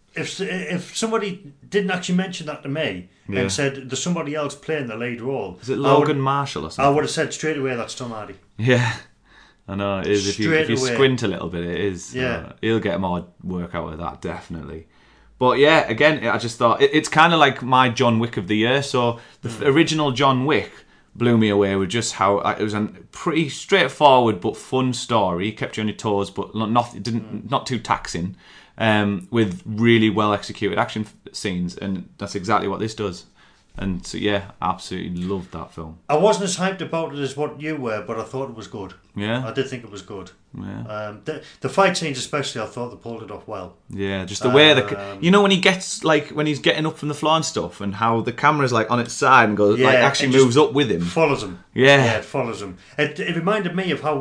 if somebody didn't actually mention that to me and said there's somebody else playing the lead role, is it Logan Marshall or something? I would have said straight away that's Tom Hardy. Yeah. I know it is. If you squint a little bit, it is. Yeah, he'll get more work out of that, definitely. But yeah, again, I just thought it's kind of like my John Wick of the year. So the original John Wick blew me away with just how it was a pretty straightforward but fun story. It kept you on your toes, but not too taxing. With really well executed action scenes, and that's exactly what this does. And so, yeah, absolutely loved that film. I wasn't as hyped about it as what you were, but I thought it was good. Yeah, I did think it was good. Yeah, the fight scenes especially, I thought they pulled it off well. Yeah, just the way when he gets when he's getting up from the floor and stuff, and how the camera's like on its side and goes actually moves up with him, follows him. Yeah, it follows him. It reminded me of how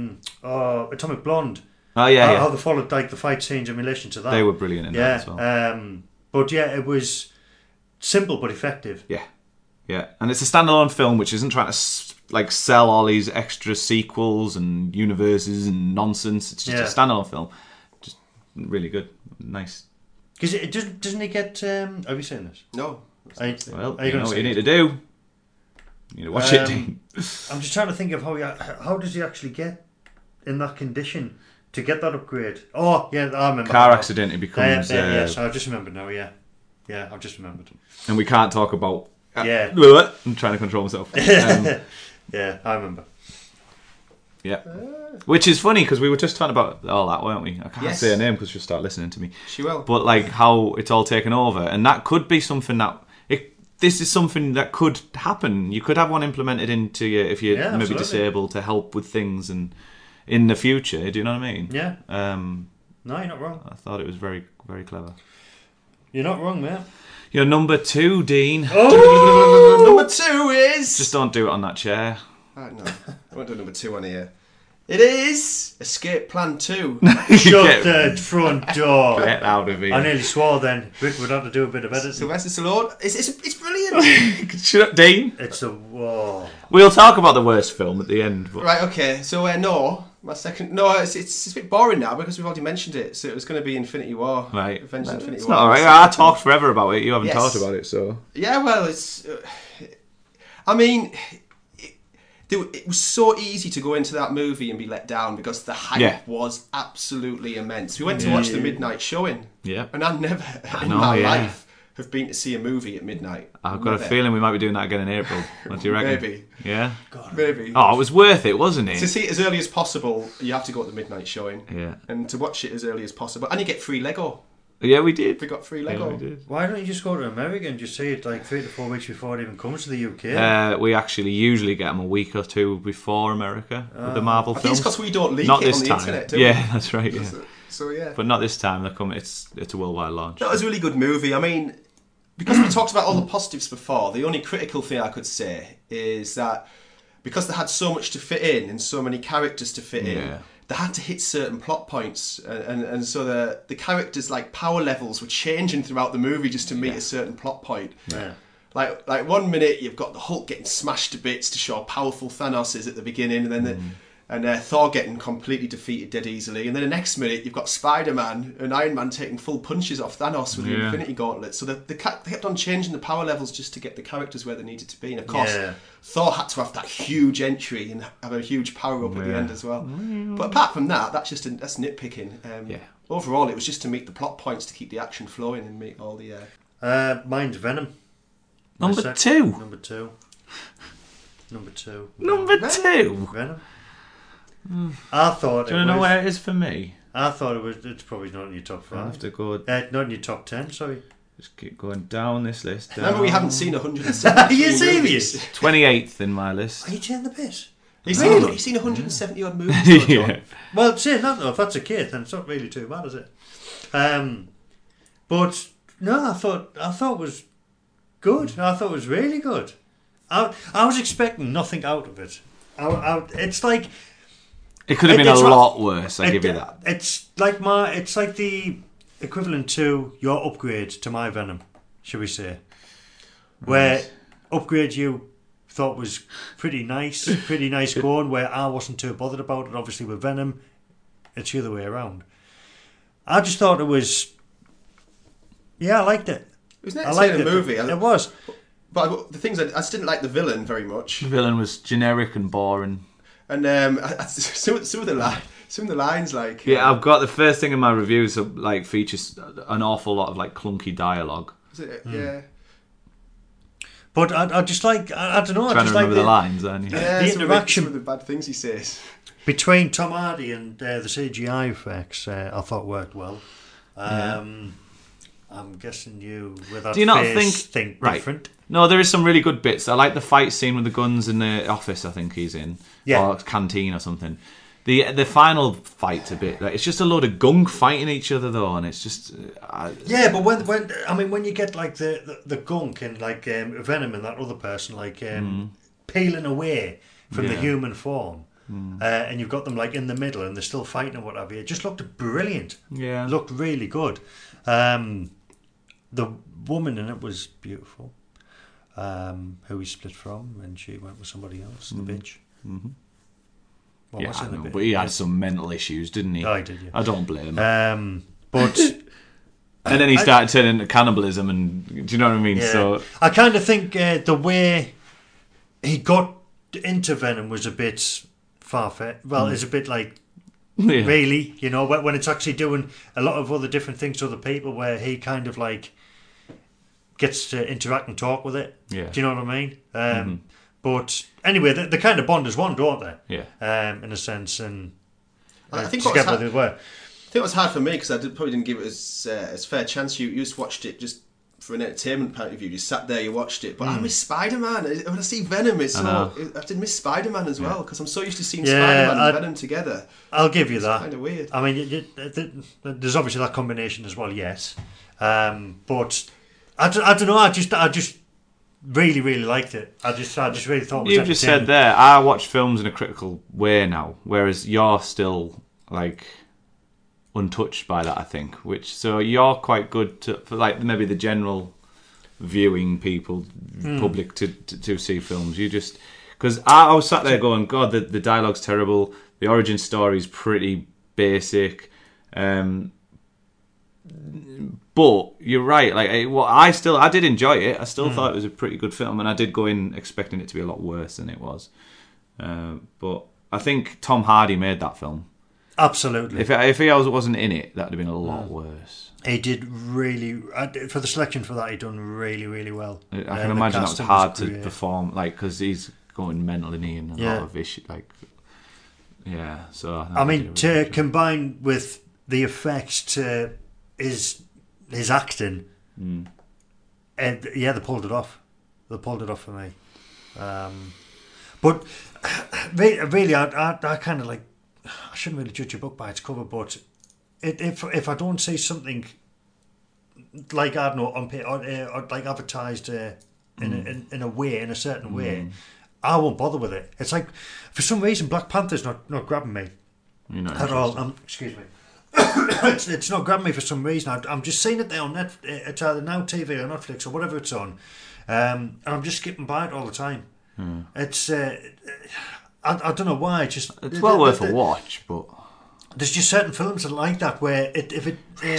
Atomic Blonde. Oh yeah, how they followed like the fight scenes in relation to that. They were brilliant in that as well. But yeah, it was simple but effective. Yeah, and it's a standalone film which isn't trying to sell all these extra sequels and universes and nonsense. It's just a standalone film, just really good, nice. Because it doesn't he get? Have you seen this? No. Are Well, you you gonna know what say you need it? to do. You need to watch it, Dean. I'm just trying to think of how does he actually get in that condition to get that upgrade? Oh, yeah, I remember. Car now. accident, it becomes... Yes, I just remembered now, yeah. Yeah, I've just remembered. And we can't talk about... Yeah. I'm trying to control myself. Yeah, I remember. Yeah. Which is funny, because we were just talking about all that, weren't we? I can't Yes. say her name because she'll start listening to me. She will. But like how it's all taken over. And that could be something that... This is something that could happen. You could have one implemented into you if you're maybe absolutely. disabled to help with things and in the future. Do you know what I mean? Yeah. No, No, you're not wrong. I thought it was very, very clever. You're not wrong, mate. Your number 2, Dean. Number 2 is... Just don't do it on that chair. No, I won't do number 2 on here. It is Escape Plan 2. Shut the front door. Get out of here. I nearly swore then. Rick would have to do a bit of editing. Sylvester Stallone. It's brilliant. Shut up, Dean. It's a whoa. We'll talk about the worst film at the end. But... Right, okay. So, no. My second... No, it's a bit boring now because we've already mentioned it. So it was going to be Infinity War. Right. Avengers Infinity It's War. not alright. I talked forever about it. You haven't Yes. talked about it, so... Yeah, well, it's... I mean... It was so easy to go into that movie and be let down because the hype was absolutely immense. We went to watch the midnight showing. Yeah. And I never in know, my yeah. life have been to see a movie at midnight. I've got Never. a feeling we might be doing that again in April. What do you reckon? Maybe. Yeah? Maybe. Oh, it was worth it, wasn't To it? see it as early as possible, you have to go to the midnight showing. Yeah. And to watch it as early as possible. And you get free Lego. Yeah, we did. We got free Yeah, Lego. we did. Why don't you just go to America and just see it like 3 to 4 weeks before it even comes to the UK? We actually usually get them a week or two before America with the Marvel I think it's films. because we don't leak Not it this on the time. internet, do we? Yeah, that's right. Yeah. So yeah. But not this time. They're coming. It's a worldwide launch. That was a really good movie. I mean, because we talked about all the positives before, the only critical thing I could say is that because they had so much to fit in and so many characters to fit in, Yeah. they had to hit certain plot points, and so the characters' like power levels were changing throughout the movie just to meet a certain plot point. Yeah. Like 1 minute you've got the Hulk getting smashed to bits to show how powerful Thanos is at the beginning, and then Thor getting completely defeated dead easily, and then the next minute you've got Spider-Man and Iron Man taking full punches off Thanos with the Yeah. Infinity Gauntlet. So they kept on changing the power levels just to get the characters where they needed to be, and of course Yeah. Thor had to have that huge entry and have a huge power up at the Yeah. end as well. But apart from that, that's nitpicking. Yeah. Overall, it was just to meet the plot points to keep the action flowing and meet all the. Mine's Venom. Number My 2. Number 2. Number 2. Number 2. Venom. I thought. Do you want to know where it is for me? I thought it was. It's probably not in your top I have 5. to go. Not in your top 10. Sorry. Just keep going down this list. Remember, we down. haven't seen 170. Are you serious? 28th in my list. Are you taking the piss? You've seen 170 odd movies. though, John. Yeah. Well, saying that though, if that's the case, then it's not really too bad, is it? But no, I thought it was good. I thought it was really good. I was expecting nothing out of it. It's like It could have been a It's lot worse. I give you that. It's like the equivalent to your upgrade to my Venom, shall we say? Where upgrade you thought was pretty nice going. Where I wasn't too bothered about it. Obviously with Venom, it's the other way around. I just thought it was. Yeah, I liked it. It was an I liked entertaining movie. It was. But the things I just didn't like the villain very much. The villain was generic and boring. And some of the lines like Yeah, I've got the first thing in my reviews like features an awful lot of like clunky dialogue. yeah. But I just like I don't know. I Trying just to like remember the lines, aren't you? Yeah, The some interaction- of the bad things he says. between Tom Hardy and the CGI effects. I thought worked well. I'm guessing you with that Do you not face think- think right. different? No, there is some really good bits. I like the fight scene with the guns in the office. I think he's in, Yeah. or canteen or something. The final fight's a bit like it's just a load of gunk fighting each other though, and it's just Yeah, but when you get like the gunk and like Venom and that other person like peeling away from the Yeah. human form, and you've got them like in the middle and they're still fighting and whatever, it just looked brilliant. yeah. Looked really good. The woman in it was beautiful. Who he split from and she went with somebody else, the bitch. Mm-hmm. What Yeah, was it, I the know, bitch? but he had some mental issues, didn't he? I did, yeah. I don't blame him. But And then he started turning into cannibalism, and do you know what I mean? Yeah. So I kind of think the way he got into Venom was a bit far-fetched. Well, it's a bit like, yeah. really, you know, when it's actually doing a lot of other different things to other people, where he kind of like gets to interact and talk with it. Yeah. Do you know what I mean? But anyway, they kind of bond as one, don't they? Yeah. In a sense, and I think together they were. I think it was hard for me because I probably didn't give it as fair chance. You just watched it just for an entertainment point of view. You sat there, you watched it. But I miss Spider-Man. When I see Venom, I did miss Spider-Man as well because I'm so used to seeing Spider-Man and Venom together. I'll give you that. Kind of weird. I mean, there's obviously that combination as well, yes. But I don't know. I just really, really liked it. I just really thought it was You've just said there, I watch films in a critical way now, whereas you're still like untouched by that, I think. So you're quite good for like maybe the general viewing people, public to see films. You just because I was sat there going, God, the dialogue's terrible. The origin story's pretty basic. But you're right. Like, I did enjoy it. I still thought it was a pretty good film, and I did go in expecting it to be a lot worse than it was. But I think Tom Hardy made that film. Absolutely. If he wasn't in it, that'd have been a lot worse. He did really for the selection for that. He done really, really well. I can imagine that was hard to perform, like because he's going mental in here and a lot of issues. Like, yeah. So I mean, to combine with the effects to his acting, and they pulled it off. They pulled it off for me. But really, I kind of like. I shouldn't really judge a book by its cover, but if I don't see something like, I don't know, on or like advertised in a way, in a certain way, I won't bother with it. It's like for some reason Black Panther's not grabbing me at all. Excuse me. It's not grabbing me for some reason. I'm just seeing it there on Netflix. It's either Now TV or Netflix or whatever it's on, and I'm just skipping by it all the time. It's I don't know why. It's well worth a watch, but there's just certain films that are like that where if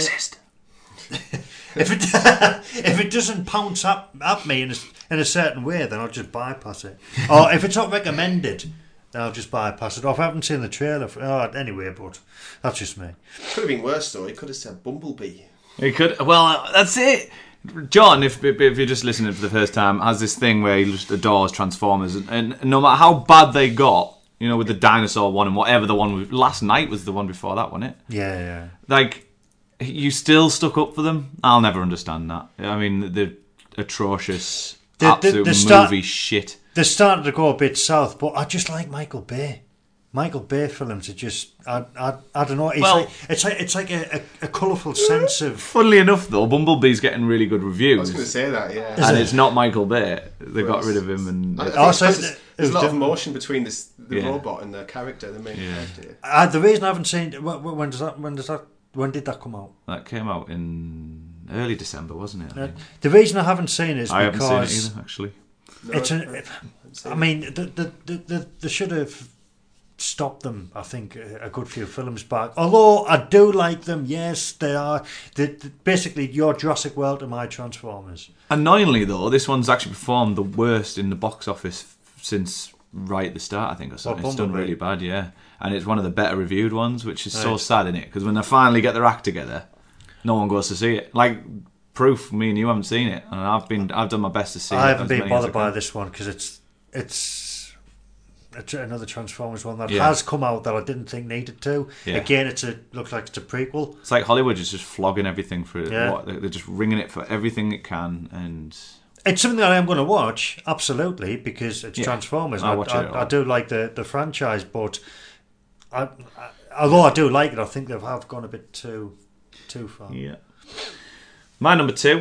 it doesn't pounce at me in a certain way, then I'll just bypass it. Or if it's not recommended, then I'll just bypass it. Or if I haven't seen the trailer, anyway. But that's just me. Could have been worse though. He could have said Bumblebee. He could. Well, that's it. John, if you're just listening for the first time, has this thing where he just adores Transformers, and no matter how bad they got, you know, with the dinosaur one and whatever the one last night was the one before that, wasn't it? Yeah. Like, you still stuck up for them. I'll never understand that. I mean, the atrocious, absolute movie shit. They started to go a bit south, but I just like Michael Bay. Michael Bay films are just I don't know. It's like a colourful sense of. Funnily enough, though, Bumblebee's getting really good reviews. I was going to say that, yeah. And it's not Michael Bay. They got rid of him, and there's a lot of emotion between the robot and the character, the main character. The reason I haven't seen when did that come out? That came out in early December, wasn't it? The reason I haven't seen it is I because haven't seen it either, actually. They should have stopped them, I think, a good few films back. Although I do like them, yes, they are. Basically, your Jurassic World and my Transformers. Annoyingly, though, this one's actually performed the worst in the box office since right at the start, I think, or something. It's done really bad, yeah. And it's one of the better reviewed ones, which is so sad, innit? Because when they finally get their act together, no one goes to see it. Like Proof, me and you haven't seen it, and I've done my best to see it. I haven't been bothered by this one because it's another Transformers one that has come out that I didn't think needed to. Yeah. Again, looks like it's a prequel. It's like Hollywood is just flogging everything for it. Yeah. They're just ringing it for everything it can, and it's something that I'm going to watch absolutely because it's Transformers. I do like the franchise, but although I do like it, I think they have gone a bit too far. Yeah. My number 2.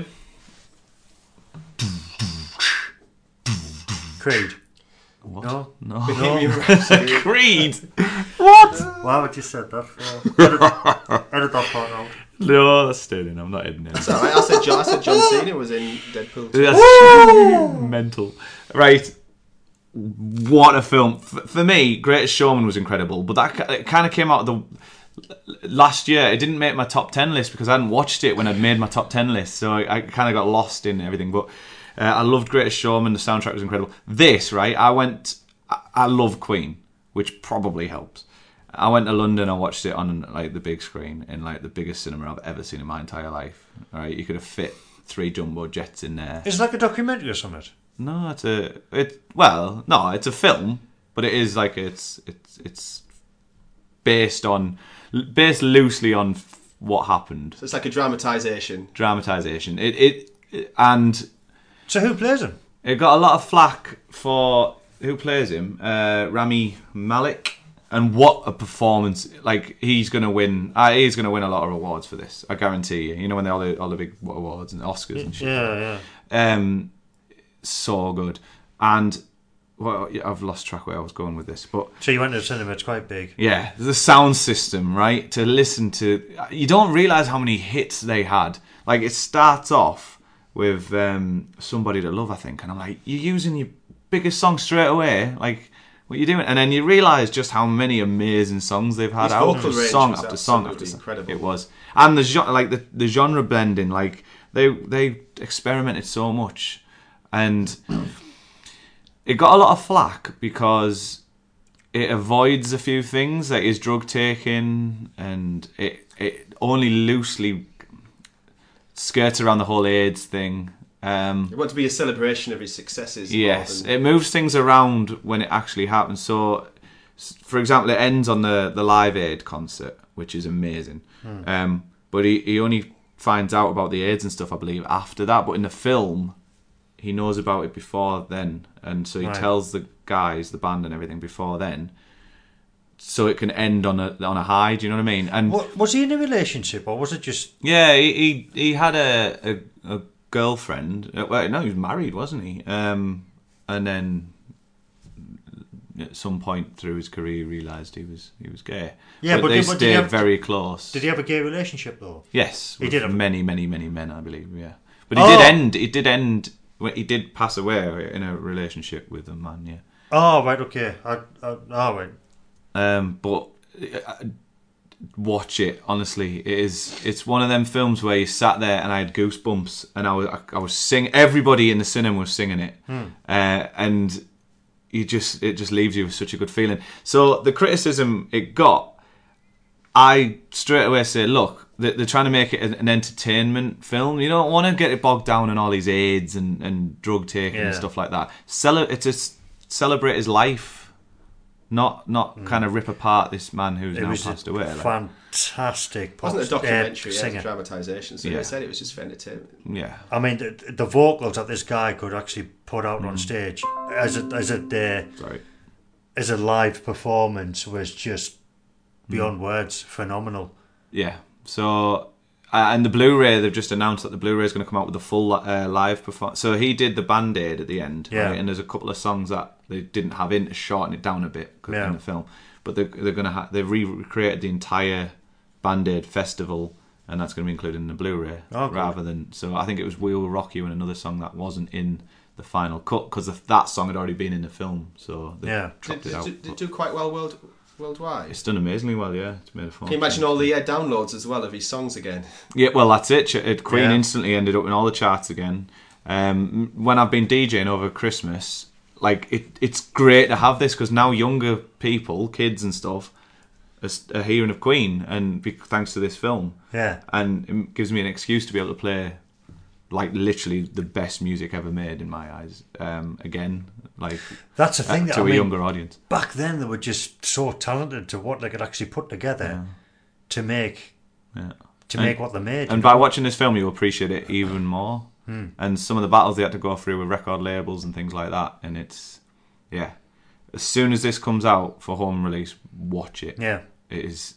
Creed. What? No. Creed? What? Why would you said that for? Edit that part out. No, that's staying in. I'm not editing it. That's alright. I said John Cena was in Deadpool 2. That's mental. Right. What a film. For me, Greatest Showman was incredible, but it kind of came out of last year it didn't make my top 10 list because I hadn't watched it when I'd made my top 10 list, so I kind of got lost in everything. But I loved Greatest Showman. The soundtrack was incredible. This, right, I love Queen, which probably helps. I went to London. I watched it on like the big screen in like the biggest cinema I've ever seen in my entire life. Right, you could have fit 3 jumbo jets in there. It's like a documentary or something. No, it's a film, but it is like it's based loosely on what happened. So it's like a dramatisation. And so who plays him? It got a lot of flack for who plays him, Rami Malek. And what a performance! Like he's going to win. He's going to win a lot of awards for this. I guarantee you. You know when they're all the big awards and Oscars and shit. Yeah. So good. And well, I've lost track where I was going with this. But so you went to the cinema. It's quite big. Yeah, the sound system, right? To listen to, you don't realise how many hits they had. Like it starts off with Somebody to Love, I think, and I'm like, you're using your biggest song straight away, like. What are you doing? And then you realise just how many amazing songs they've had out, song after song after song. Incredible. It was, and the genre blending, like they experimented so much, and it got a lot of flack because it avoids a few things, like his drug taking, and it only loosely skirts around the whole AIDS thing. It wants to be a celebration of his successes. Yes, it moves things around when it actually happens. So, for example, it ends on the Live Aid concert, which is amazing. But he only finds out about the AIDS and stuff, I believe, after that. But in the film, he knows about it before then. And so he tells the guys, the band and everything before then, so it can end on a high. Do you know what I mean? And was he in a relationship or was it just... Yeah, he had a girlfriend. Well, no, he was married, wasn't he? And then at some point through his career, he realised he was gay. Yeah, but they stayed very close. Did he have a gay relationship though? Yes, he did. Have many men, I believe. Yeah, but he did end. He did pass away in a relationship with a man. Yeah. Oh right, okay. Right. But. Watch it, honestly. It's one of them films where you sat there and I had goosebumps and I was singing. Everybody in the cinema was singing it, and it just leaves you with such a good feeling. So the criticism it got, I straight away say, look, they're trying to make it an entertainment film. You don't want to get it bogged down in all these AIDS and drug taking and stuff like that. It's to celebrate his life. Not kind of rip apart this man who's now passed away. Fantastic. It wasn't a documentary, it was a dramatisation. So they said it was just for entertainment. Yeah. I mean, the vocals that this guy could actually put out on stage as a live performance was just beyond words. Phenomenal. Yeah. So... and the Blu-ray, they've just announced that the Blu-ray is going to come out with a full live performance. So he did the Band-Aid at the end, right? And there's a couple of songs that they didn't have in to shorten it down a bit in the film. But they're going to they've recreated the entire Band-Aid festival, and that's going to be included in the Blu-ray rather than. So I think it was "We Will Rock You" and another song that wasn't in the final cut because that song had already been in the film. So they dropped it out. Did it do quite well worldwide? It's done amazingly well, yeah. It's made a Can you imagine all the downloads as well of his songs again? Yeah, well, that's it. Queen instantly ended up in all the charts again. When I've been DJing over Christmas, like it's great to have this because now younger people, kids and stuff, are hearing of Queen, and thanks to this film. Yeah, and it gives me an excuse to be able to play like literally the best music ever made in my eyes. Again, like that's the thing to a younger audience. Back then, they were just so talented to what they could actually put together to make what they made. And by watching this film, you appreciate it even more. And some of the battles they had to go through with record labels and things like that. And it's as soon as this comes out for home release, watch it. Yeah, it is.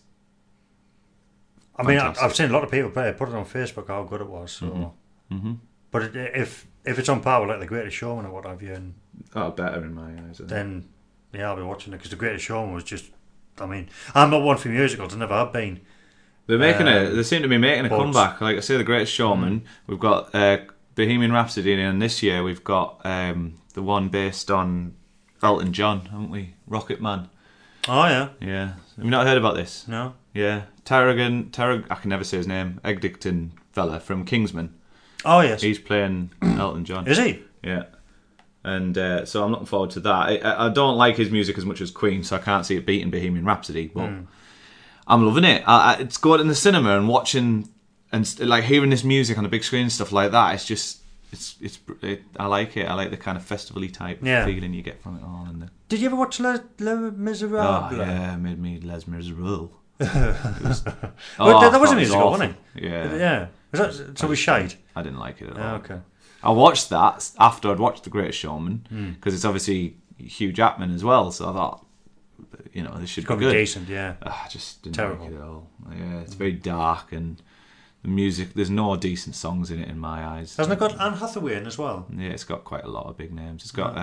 I mean, I've seen a lot of people put it on Facebook how good it was. So. But if it's on par with like The Greatest Showman or what have you, and better in my eyes, then I'll be watching it because The Greatest Showman was just. I mean, I'm not one for musicals. I never have been. They seem to be making a comeback. Like I say, The Greatest Showman. We've got Bohemian Rhapsody, and this year we've got the one based on Elton John, haven't we? Rocket Man. Oh yeah. Yeah. Have you not heard about this? No. Yeah, Tarragon, I can never say his name. Eglinton fella from Kingsman. Oh yes, He's playing Elton John. is he? Yeah. And so I'm looking forward to that. I don't like his music as much as Queen, so I can't see it beating Bohemian Rhapsody. But I'm loving it. It's going in the cinema and watching and like hearing this music on the big screen and stuff like that. It's just, I like it. I like the kind of festival-y type feeling you get from it all. And Did you ever watch Les Miserables? oh yeah, made me Les Miserables. That was a musical, wasn't it? Yeah. Yeah. Was that, so we shite? I didn't like it at all. Oh, okay. I watched that after I'd watched The Greatest Showman because it's obviously Hugh Jackman as well. So I thought, this should be good. Decent, yeah. I just didn't Terrible. like it at all. Yeah, it's very dark and the music. There's no decent songs in it in my eyes. Hasn't it got Anne Hathaway in as well? Yeah, it's got quite a lot of big names. It's got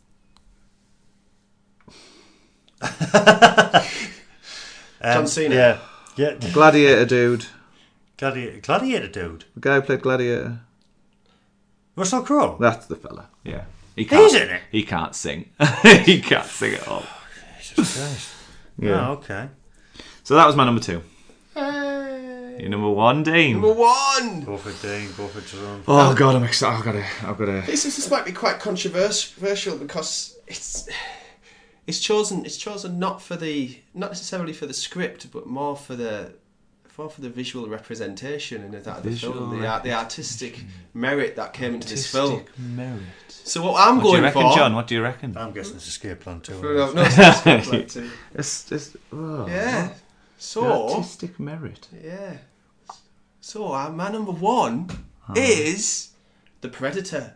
John Cena. Yeah. Gladiator dude. Gladiator dude. The guy who played Gladiator. Russell Crowe. That's the fella. Yeah, He's in it. He can't sing. He can't sing at all. Jesus Christ. Yeah. Oh, okay. So that was my number 2. Your number 1, Dean. Number 1. Go for Dean. Go for Jerome. Oh God, I'm excited. I've got to. This might be quite controversial because it's chosen not necessarily for the script, but more for the visual representation and the film, the artistic merit that came into this film. Merit. So what I'm going for, John? What do you reckon? I'm guessing it's Escape Plan 2. No, it's Escape Plan 2. It's Yeah. the So artistic merit. yeah. So my number 1 is The Predator.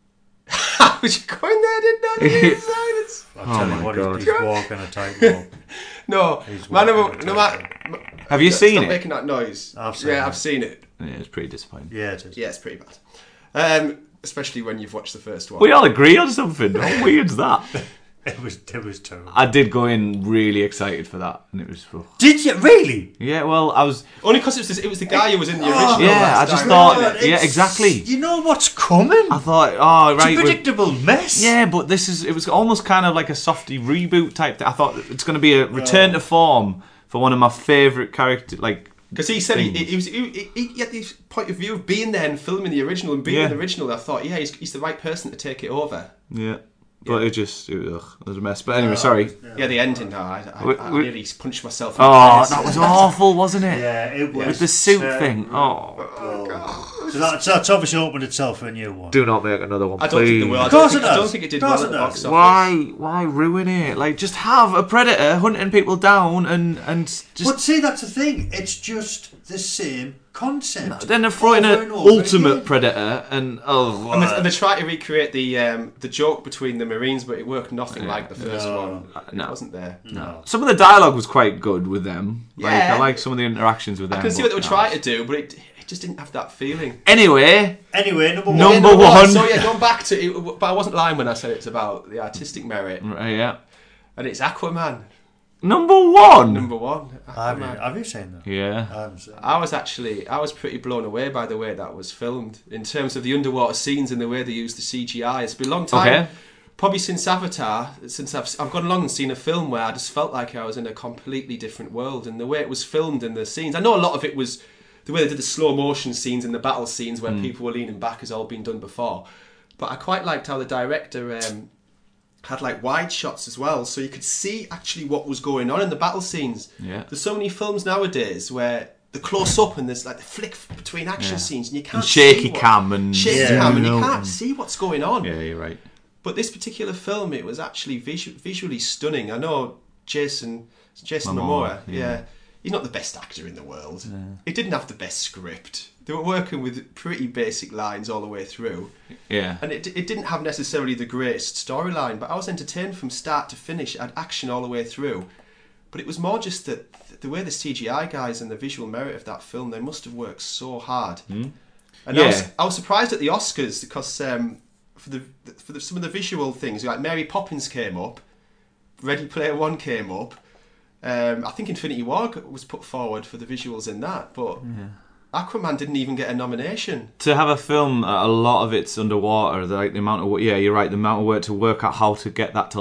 Was you going there? Didn't know silence. I'll tell you my what, God. he's walking a tightrope. No, He's my number. walking No, a Have you seen Stop it? making that noise. I've seen it. I've seen it. Yeah, it's pretty disappointing. Yeah, it is. Yeah, it's pretty bad. Especially when you've watched the first one. We all agree on something. How weird's that? It was terrible. I did go in really excited for that, and it was. Did you really? Yeah, well, I was. Only because it was the guy who was in the original. Yeah, last I just time. thought. God, Yeah, it's- exactly. You know what's coming? I thought, oh right, It's a predictable mess. yeah, but it was almost kind of like a softy reboot type thing. I thought it's going to be a return to form for one of my favourite characters, like. Because he said he had this point of view of being there and filming the original and being Yeah. the original. I thought, yeah, he's the right person to take it over. Yeah. But it was a mess. But anyway, sorry. Yeah, the ending. I nearly punched myself. In Oh, the face. that was awful, wasn't it? Yeah, it was. With the suit terrible. thing. Oh. So that's obviously opened itself for a new one. Do not make another one, I don't think it will. Of course it does. I don't think it did Of course well at it the box does. office. Why ruin it? Like, just have a predator hunting people down and just. But see, that's the thing. It's just the same concept. Then they're throwing over an and over ultimate again. predator and And they tried to recreate the joke between the Marines, but it worked nothing like the first one. No. It wasn't there. no. Some of the dialogue was quite good with them. Like, Yeah. I like some of the interactions with them. I can see but what they were no. trying to do, but it just didn't have that feeling. Anyway, Anyway, number one. Number one. So yeah, going back to it, but I wasn't lying when I said it's about the artistic merit, yeah. and it's Aquaman, Number 1. number 1. Aquaman. Have you seen that? Yeah. I haven't seen that. I was pretty blown away by the way that was filmed in terms of the underwater scenes and the way they used the CGI. It's been a long time. Okay. Probably since Avatar, since I've gone along and seen a film where I just felt like I was in a completely different world, and the way it was filmed and the scenes. I know a lot of it was the way they did the slow motion scenes and the battle scenes where people were leaning back has all been done before. But I quite liked how the director had like wide shots as well, so you could see actually what was going on in the battle scenes. Yeah. There's so many films nowadays where the close up and there's like the flick between action scenes, and you can't And shaky see what- cam and shaky cam, and you can't see what's going on. Yeah, you're right. But this particular film, it was actually visually stunning. I know Jason Momoa, yeah, he's not the best actor in the world. He didn't have the best script. They were working with pretty basic lines all the way through. Yeah. And it didn't have necessarily the greatest storyline, but I was entertained from start to finish. It had action all the way through. But it was more just that the way the CGI guys and the visual merit of that film, they must have worked so hard. And I was surprised at the Oscars because for some of the visual things, like Mary Poppins came up, Ready Player One came up. I think Infinity War was put forward for the visuals in that, but Aquaman didn't even get a nomination. To have a film, a lot of it's underwater. Like the amount of you're right. The amount of work to work out how to get that to look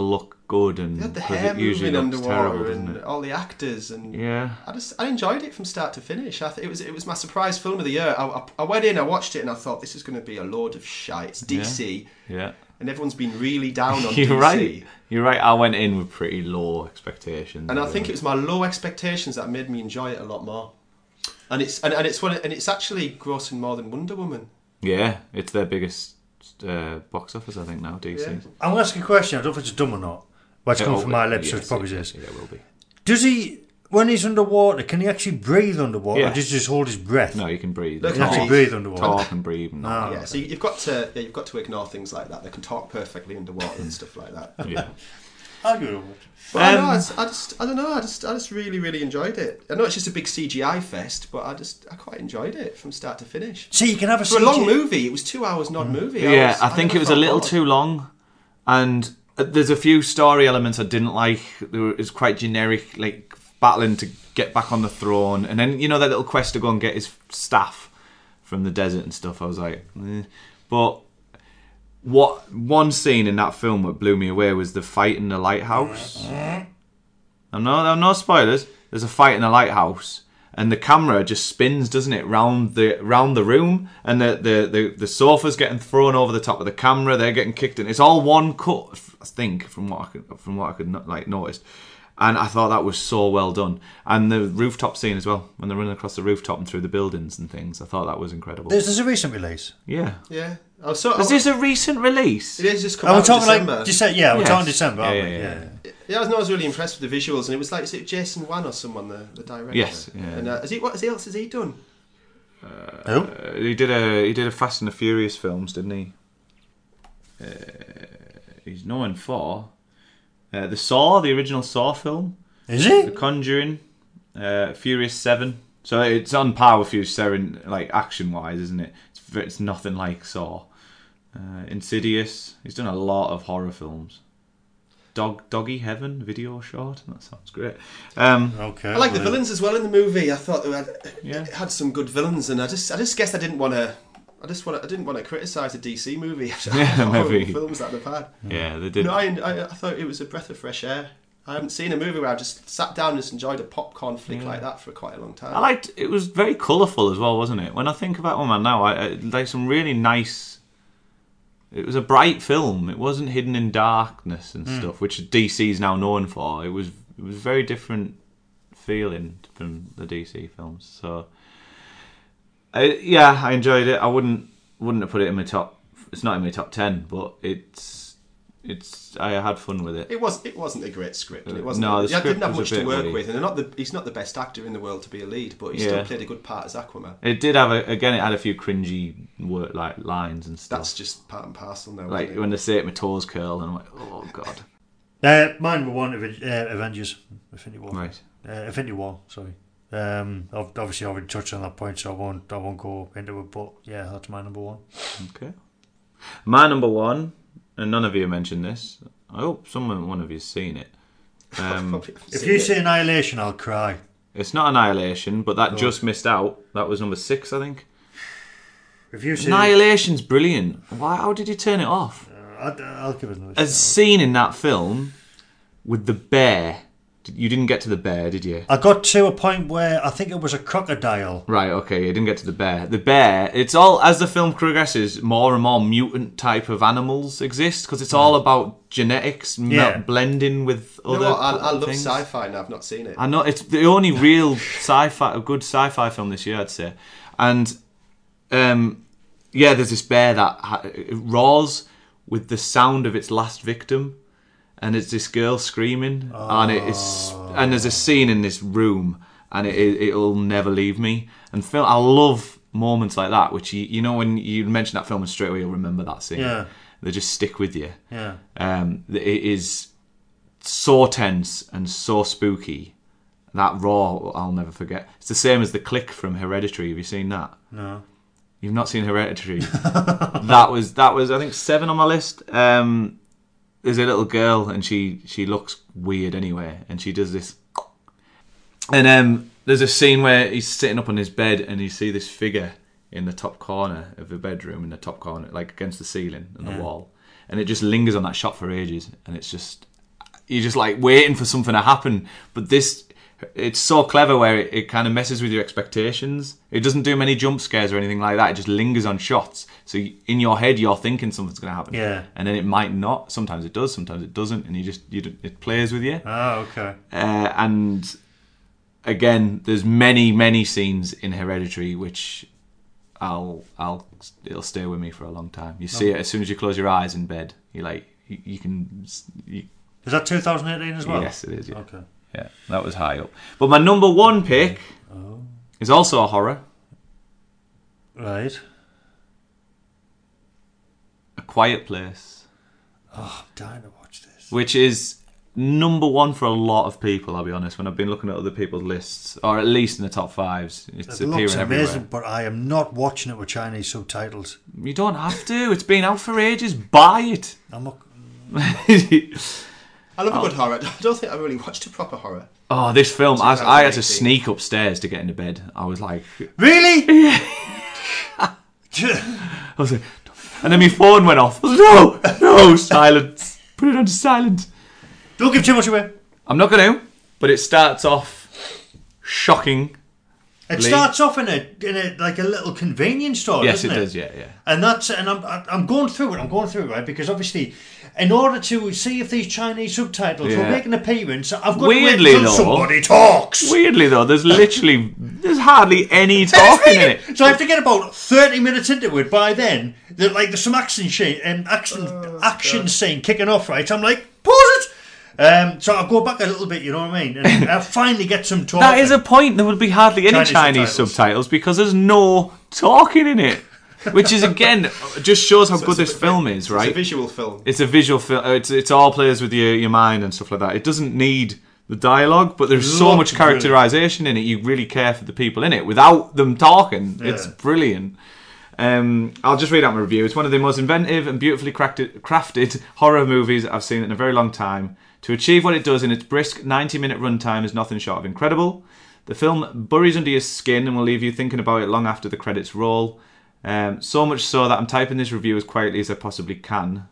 good, and They had the 'cause hair it usually moving looks underwater terrible, doesn't and it? all the actors, and Yeah. I enjoyed it from start to finish. It was my surprise film of the year. I went in, I watched it, and I thought this is going to be a load of shite. It's DC, Yeah. and everyone's been really down on You're DC. right. You're right. I went in with pretty low expectations, And I think it was my low expectations that made me enjoy it a lot more. And it's actually grossing more than Wonder Woman. Yeah, it's their biggest box office, I think, now, DC. Yeah. I'm going to ask you a question. I don't know if it's dumb or not. But it's coming from my lips, so yes, it probably yes, is. Yeah, it will be. Does he, when he's underwater, can he actually breathe underwater? Yeah. Or does he just hold his breath? No, you can breathe. Look, He can actually breathe underwater. Talk and breathe. And all Yeah, so you've got to ignore things like that. They can talk perfectly underwater and stuff like that. that. Yeah. I'll give it a watch. But I don't know. I just really, really enjoyed it. I know it's just a big CGI fest, but I quite enjoyed it from start to finish. See, you can have a For a long movie, it was 2 hours, not movie. Yeah, I think never it was a felt little bored. too long, and there's a few story elements I didn't like. It was quite generic, like battling to get back on the throne, and then that little quest to go and get his staff from the desert and stuff. I was like, but one scene in that film that blew me away was the fight in the lighthouse. No spoilers. There's a fight in the lighthouse, and the camera just spins, doesn't it, round the room, and the sofa's getting thrown over the top of the camera. They're getting kicked in. It's all one cut, I think, from what I could notice. And I thought that was so well done. And the rooftop scene as well, when they're running across the rooftop and through the buildings and things. I thought that was incredible. There's a recent release. Yeah. Yeah. Is this a recent release? It is just come We're out in talking December. like December. Yeah, we're Yes. talking December, aren't Yeah, we? yeah, yeah. Yeah, I was really impressed with the visuals, and it was like, is it Jason Wan or someone, the director? Yes, yeah. And what else has he done? Who? He did a Fast and the Furious films, didn't he? He's known for the Saw, the original Saw film, Is he? The Conjuring, Furious 7. So it's on par with Furious 7, like action wise, isn't it? It's nothing like Saw. Insidious. He's done a lot of horror films. Doggy Heaven video short. That sounds great. Okay. I like the villains as well in the movie. I thought Yeah. it had some good villains, and I just guess I didn't want to. I didn't want to criticise a DC movie after all the maybe. films that they've had. Yeah, they did. No, I thought it was a breath of fresh air. I haven't seen a movie where I just sat down and just enjoyed a popcorn flick like that for quite a long time. I liked. It was very colourful as well, wasn't it? When I think about Woman now, I like some really nice. It was a bright film. It wasn't hidden in darkness and stuff, which DC's now known for. It was very different feeling from the DC films. So, I enjoyed it. I wouldn't have put it in my top. It's not in my top 10, but it's. I had fun with it. It wasn't a great script. And it wasn't. No, the He didn't script have was a much to bit work weak. with, and he's not the best actor in the world to be a lead, but he still played a good part as Aquaman. It did have it had a few cringy lines and stuff. That's just part and parcel now. Like isn't it? when they say it, my toes curl, and I'm like, oh god. Mine were one of Avengers, Infinity War. Right. Infinity War. Sorry. Obviously, I already touched on that point, so I won't go into it. But yeah, that's my number one. Okay. My number one, and none of you mentioned this. I hope one of you's seen it. If you say Annihilation, I'll cry. It's not Annihilation, but that just missed out. That was number 6, I think. If you say Annihilation's brilliant. Why? How did you turn it off? I'll give it another A scene in that film with the bear. You didn't get to the bear, did you? I got to a point where I think it was a crocodile. Right, okay, you didn't get to the bear. The bear, it's all, as the film progresses, more and more mutant type of animals exist, because it's all about genetics blending with You other know what? I love things. sci-fi, and I've not seen it. I know, it's the only real a good sci-fi film this year, I'd say. And, there's this bear that it roars with the sound of its last victim. And it's this girl screaming, and there's a scene in this room, and it'll never leave me. And I love moments like that, which you know when you mention that film, and straight away you'll remember that scene. Yeah. They just stick with you. Yeah. It is so tense and so spooky. That roar, I'll never forget. It's the same as the click from Hereditary. Have you seen that? No. You've not seen Hereditary? that was I think 7 on my list. There's a little girl, and she looks weird anyway, and she does this. And there's a scene where he's sitting up on his bed, and you see this figure in the top corner of the bedroom, in the top corner, like against the ceiling and the wall, and it just lingers on that shot for ages, and it's just, you're just like waiting for something to happen. But this, it's so clever where it kind of messes with your expectations. It doesn't do many jump scares or anything like that. It just lingers on shots. So in your head, you're thinking something's going to happen. Yeah. And then it might not. Sometimes it does. Sometimes it doesn't. And it plays with you. Oh, okay. And again, there's many scenes in Hereditary which it'll stay with me for a long time. You see it as soon as you close your eyes in bed. You like you can. Is that 2018 as well? Yes, it is. Yeah. Okay. Yeah, that was high up. But my number one pick is also a horror. Right. A Quiet Place. Oh, I'm dying to watch this. Which is number one for a lot of people, I'll be honest, when I've been looking at other people's lists, or at least in the top fives. It's It appearing looks amazing, everywhere. but I am not watching it with Chinese subtitles. You don't have to. It's been out for ages. Buy it. I'm not... I love a good horror. I don't think I've really watched a proper horror. Oh, this film, I had to 2018. sneak upstairs to get into bed. I was like... Really? I was like... And then my phone went off. I was like, no, silence. Put it on silent. Don't give too much away. I'm not going to, but it starts off shocking. It starts off in a like a little convenience store, Yes, it doesn't it? does, yeah. And I'm going through it, right? Because obviously, in order to see if these Chinese subtitles will Yeah. make an appearance, I've got Weirdly, to wait until though- somebody talks. Weirdly, though, there's hardly any talking in it. So I have to get about 30 minutes into it. By then, there's some action scene kicking off, right? I'm like, pause it. So I'll go back a little bit, you know what I mean? And I'll finally get some talking. That is a point. There would be hardly any Chinese Chinese subtitles. subtitles because there's no talking in it. Which is, again, just shows how good this film is, right? It's a visual film. It's a visual film. It's all plays with your mind and stuff like that. It doesn't need the dialogue, but there's so Lots much of characterization in it. You really care for the people in it without them talking. It's brilliant. I'll just read out my review. It's one of the most inventive and beautifully crafted horror movies I've seen in a very long time. To achieve what it does in its brisk 90-minute runtime is nothing short of incredible. The film buries under your skin and will leave you thinking about it long after the credits roll. So much so that I'm typing this review as quietly as I possibly can.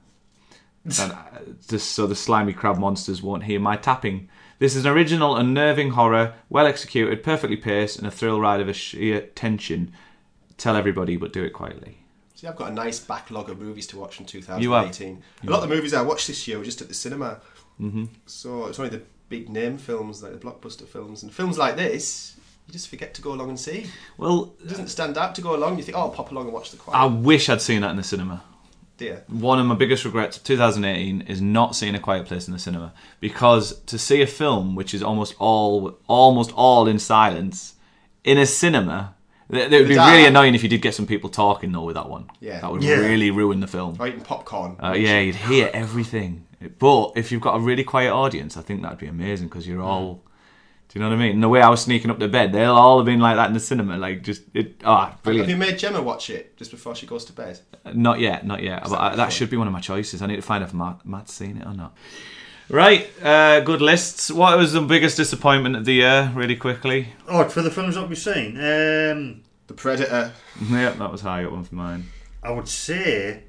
Just so the slimy crab monsters won't hear my tapping. This is an original, unnerving horror, well executed, perfectly paced, and a thrill ride of a sheer tension. Tell everybody, but do it quietly. See, I've got a nice backlog of movies to watch in You have. 2018. A lot of the movies I watched this year were just at the cinema. Mm-hmm. So it's only the big name films, like the blockbuster films. And films like this, you just forget to go along and see. Well, It doesn't stand out to go along. You think, oh, I'll pop along and watch The I Quiet. wish I'd seen that in the cinema. Dear. One of my biggest regrets of 2018 is not seeing A Quiet Place in the cinema, because to see a film which is almost all in silence in a cinema, it would be really annoying if you did get some people talking though with that one. Yeah. That would Yeah. really ruin the film. Or eating popcorn. Yeah, you'd hear everything. But if you've got a really quiet audience, I think that'd be amazing because you're all. Do you know what I mean? And the way I was sneaking up to bed, they'll all have been like that in the cinema. Like brilliant. Have you made Gemma watch it just before she goes to bed? Not yet. But that should be one of my choices. I need to find out if Matt's seen it or not. Right, good lists. What was the biggest disappointment of the year, really quickly? Oh, for the films that we've seen, The Predator. Yeah, that was high up one for mine. I would say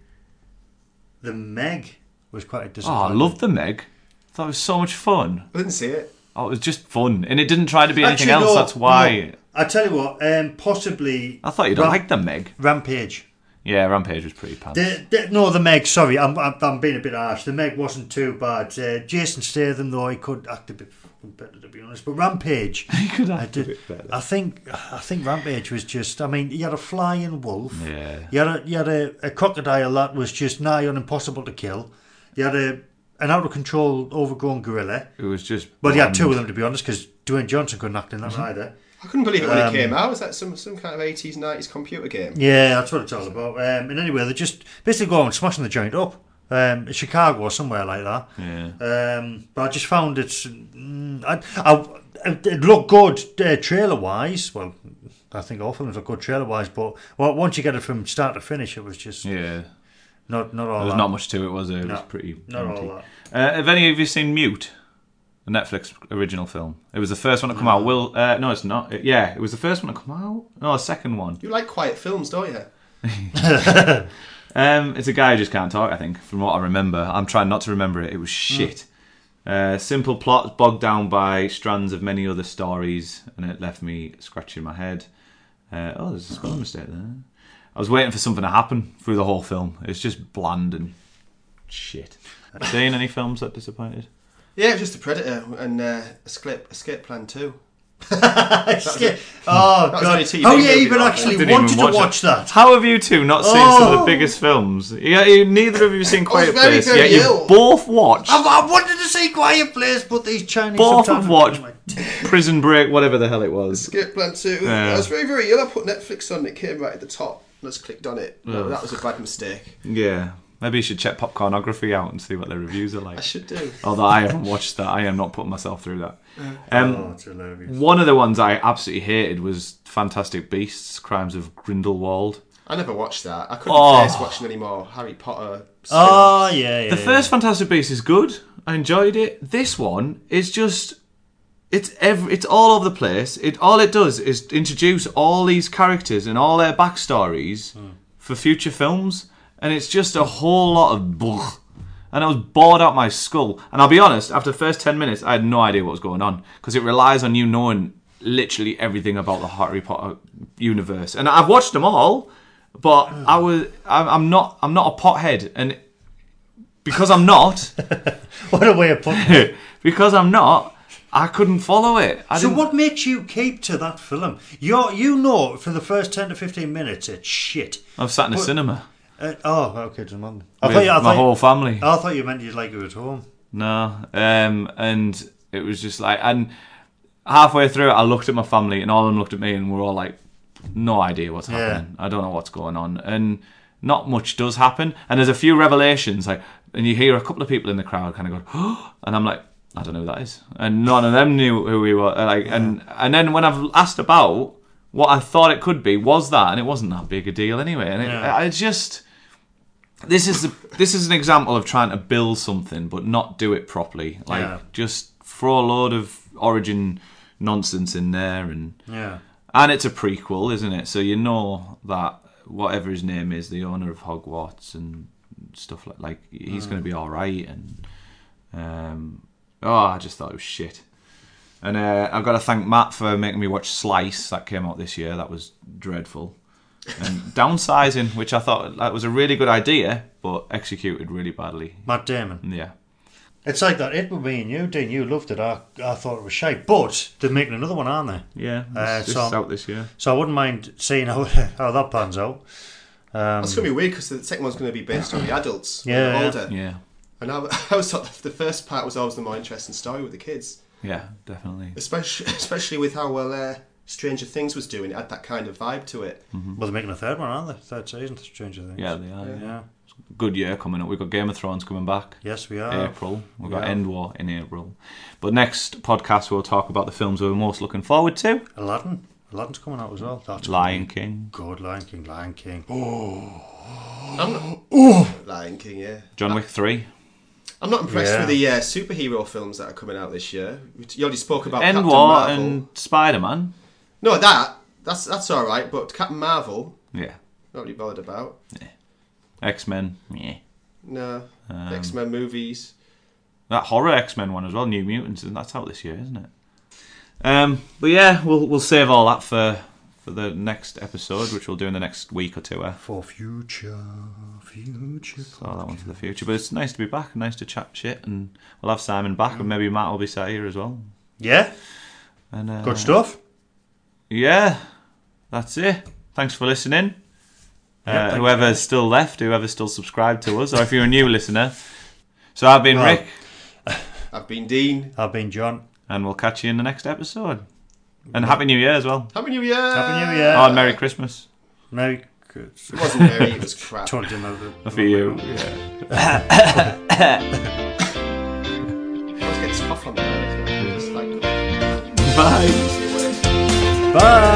The Meg was quite a Oh, I disappointment. loved The Meg. I thought it was so much fun. I didn't see it. Oh, it was just fun. And it didn't try to be anything Actually, else, no, that's why. no. I tell you what, possibly I thought you'd have liked The Meg. Rampage. Yeah, Rampage was pretty pants. The Meg. Sorry, I'm being a bit harsh. The Meg wasn't too bad. Jason Statham, though, he could act a bit fucking better, to be honest. But Rampage, He could act a bit better. I think Rampage was just. I mean, you had a flying wolf. Yeah. You had a crocodile that was just nigh on impossible to kill. You had an out of control, overgrown gorilla. It was just. Well, you had two of them, to be honest, because Dwayne Johnson couldn't act in that Mm-hmm. either. I couldn't believe it when it came out. Was that some kind of 80s, 90s computer game? Yeah, that's what it's all about. And anyway, they just basically go and smashing the joint up. In Chicago or somewhere like that. Yeah. But I just found it looked good trailer wise. Well, I think all films look good trailer wise, but once you get it from start to finish, it was just Yeah. not all There was that. not much to it, was there? It No, was pretty not empty. all that. Have any of you seen Mute? A Netflix original film. It was the first one to come out. No, it's not. It was the first one to come out. No, the second one. You like quiet films, don't you? It's a guy who just can't talk, I think, from what I remember. I'm trying not to remember it. It was shit. Simple plot bogged down by strands of many other stories, and it left me scratching my head. There's a spelling mistake there. I was waiting for something to happen through the whole film. It's just bland and shit. Seen any films that disappointed? Yeah, just The Predator and Escape Plan 2. Oh god! Oh yeah, you actually wanted to watch that. How have you two not seen some of the biggest films? Neither of you seen Quiet Place. Yeah, you both watched. I wanted to see Quiet Place, but these Chinese both have watched Prison Break, whatever the hell it was. Escape Plan 2. I was very, very ill. I put Netflix on. It came right at the top. I just clicked on it. That was a bad mistake. Yeah. Maybe you should check Popcornography out and see what their reviews are like. I should do. Although I haven't watched that. I am not putting myself through that. It's hilarious. One of the ones I absolutely hated was Fantastic Beasts, Crimes of Grindelwald. I never watched that. I couldn't face watching any more Harry Potter films. Oh, yeah. The first Fantastic Beasts is good. I enjoyed it. This one is just... It's all over the place. All it does is introduce all these characters and all their backstories for future films. And it's just a whole lot of blech. And I was bored out my skull. And I'll be honest, after the first 10 minutes, I had no idea what was going on. Because it relies on you knowing literally everything about the Harry Potter universe. And I've watched them all, but I'm not a pothead. And because I'm not... What a way of putting it. Because I'm not, I couldn't follow it. So what makes you keep to that film? You know for the first 10 to 15 minutes, it's shit. I've sat in a cinema. Okay, doesn't matter. My whole family. I thought you meant you'd like it at home. No, and it was just like, and halfway through it, I looked at my family, and all of them looked at me, and we're all like, no idea what's happening. I don't know what's going on, and not much does happen. And there's a few revelations, like, and you hear a couple of people in the crowd kind of go, oh, and I'm like, I don't know who that is, and none of them knew who we were. Like, and then when I've asked about what I thought it could be, was that, and it wasn't that big a deal anyway. And it's just. This is an example of trying to build something but not do it properly. Just throw a load of origin nonsense in there, and it's a prequel, isn't it? So you know that whatever his name is, the owner of Hogwarts and stuff like he's going to be all right. And I just thought it was shit. And I've got to thank Matt for making me watch Slice. That came out this year. That was dreadful. And Downsizing, which I thought that was a really good idea, but executed really badly. Matt Damon. Yeah. It's like that. It with me and you, Dean. You loved it. I thought it was shite. But they're making another one, aren't they? Yeah. It's out this year. So I wouldn't mind seeing how that pans out. That's going to be weird because the second one's going to be based on the adults. Yeah. When they're older. Yeah. And I always thought the first part was always the more interesting story with the kids. Yeah, definitely. Especially with how well Stranger Things was doing. It had that kind of vibe to it. Mm-hmm. Well, they're making a third one, aren't they? Third season of Stranger Things. Yeah, they are. Yeah. Good year coming up. We've got Game of Thrones coming back. Yes, we are. April. We've got End War in April. But next podcast we'll talk about the films we're most looking forward to. Aladdin's coming out as well. That's Lion King. Good, Lion King. Lion King, yeah. John Wick 3. I'm not impressed with the superhero films that are coming out this year. You already spoke about End Captain War Marvel. and Spider-Man. No, that's all right. But Captain Marvel, yeah, not really bothered about. Yeah. X-Men, yeah. No, X-Men movies. That horror X-Men one as well, New Mutants, and that's out this year, isn't it? But yeah, we'll save all that for the next episode, which we'll do in the next week or two. For future. So that one for the future. But it's nice to be back, nice to chat shit, and we'll have Simon back, and maybe Matt will be sat here as well. Yeah. And good stuff. Yeah, that's it. Thanks for listening. Whoever's still left, whoever's still subscribed to us, or if you're a new listener. So I've been Rick. I've been Dean. I've been John. And we'll catch you in the next episode. And Happy New Year as well. Happy New Year. Happy New Year. Oh, and Merry Christmas. Merry Christmas. It wasn't merry, it was crap. Totally didn't know for you. Yeah. Let's get this cough on there. It's like... Bye. Bye.